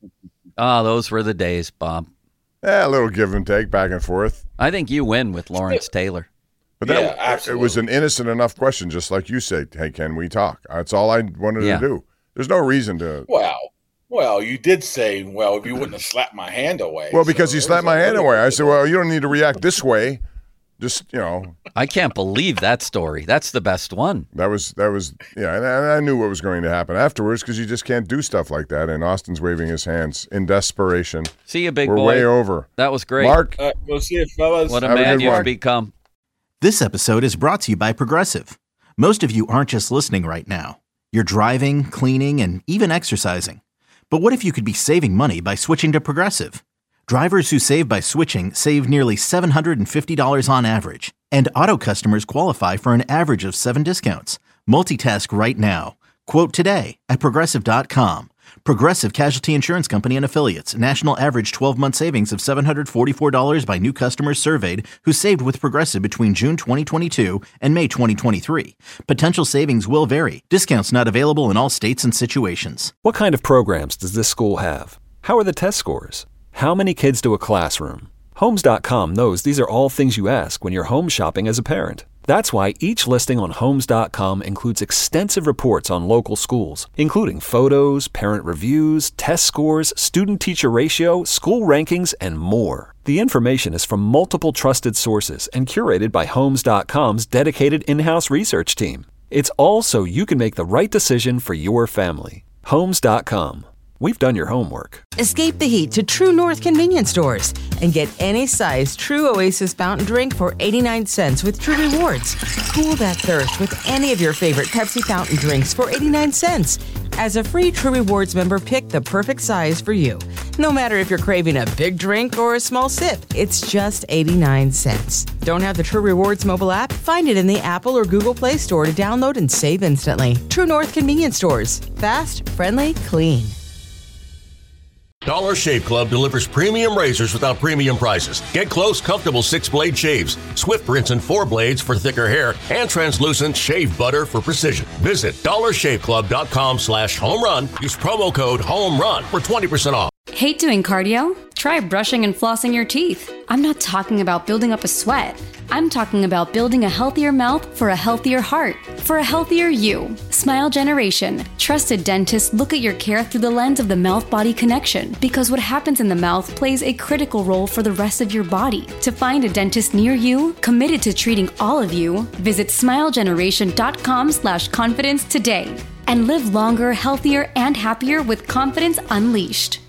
Oh, those were the days, Bob. Yeah, a little give and take, back and forth. I think you win with Lawrence Taylor. But that, Yeah, it absolutely. was an innocent enough question, just like you said, hey, can we talk? That's all I wanted Yeah. to do. There's no reason to. Wow. Well, you did say, well, if you wouldn't have slapped my hand away. Well, because so he slapped my hand away. I said, well, you don't need to react this way. Just, you know. I can't believe that story. That's the best one. That was, that was, yeah, and I, I knew what was going to happen afterwards because you just can't do stuff like that. And Austin's waving his hands in desperation. See you, big We're boy. way over. That was great. Mark. Uh, we'll see you, fellas. What a Have a man good you've one. become. This episode is brought to you by Progressive. Most of you aren't just listening right now. You're driving, cleaning, and even exercising. But what if you could be saving money by switching to Progressive? Drivers who save by switching save nearly seven hundred fifty dollars on average. And auto customers qualify for an average of seven discounts. Multitask right now. Quote today at Progressive dot com. Progressive Casualty Insurance Company and Affiliates. National average twelve-month savings of seven hundred forty-four dollars by new customers surveyed who saved with Progressive between June twenty twenty-two and May twenty twenty-three. Potential savings will vary. Discounts not available in all states and situations. What kind of programs does this school have? How are the test scores? How many kids do a classroom? Homes dot com knows these are all things you ask when you're home shopping as a parent. That's why each listing on Homes dot com includes extensive reports on local schools, including photos, parent reviews, test scores, student-teacher ratio, school rankings, and more. The information is from multiple trusted sources and curated by Homes dot com's dedicated in-house research team. It's all so you can make the right decision for your family. Homes dot com. We've done your homework. Escape the heat to True North convenience stores and get any size True Oasis fountain drink for eighty-nine cents with True Rewards. Cool that thirst with any of your favorite Pepsi fountain drinks for eighty-nine cents. As a free True Rewards member, pick the perfect size for you. No matter if you're craving a big drink or a small sip, it's just eighty-nine cents. Don't have the True Rewards mobile app? Find it in the Apple or Google Play Store to download and save instantly. True North convenience stores. Fast, friendly, clean. Dollar Shave Club delivers premium razors without premium prices. Get close, comfortable six-blade shaves, swift rinse and four blades for thicker hair, and translucent shave butter for precision. Visit dollar shave club dot com slash home run. Use promo code HOMERUN for twenty percent off. Hate doing cardio? Try brushing and flossing your teeth. I'm not talking about building up a sweat. I'm talking about building a healthier mouth for a healthier heart, for a healthier you. Smile Generation. Trusted dentists look at your care through the lens of the mouth-body connection because what happens in the mouth plays a critical role for the rest of your body. To find a dentist near you, committed to treating all of you, visit smile generation dot com slash confidence today and live longer, healthier, and happier with confidence unleashed.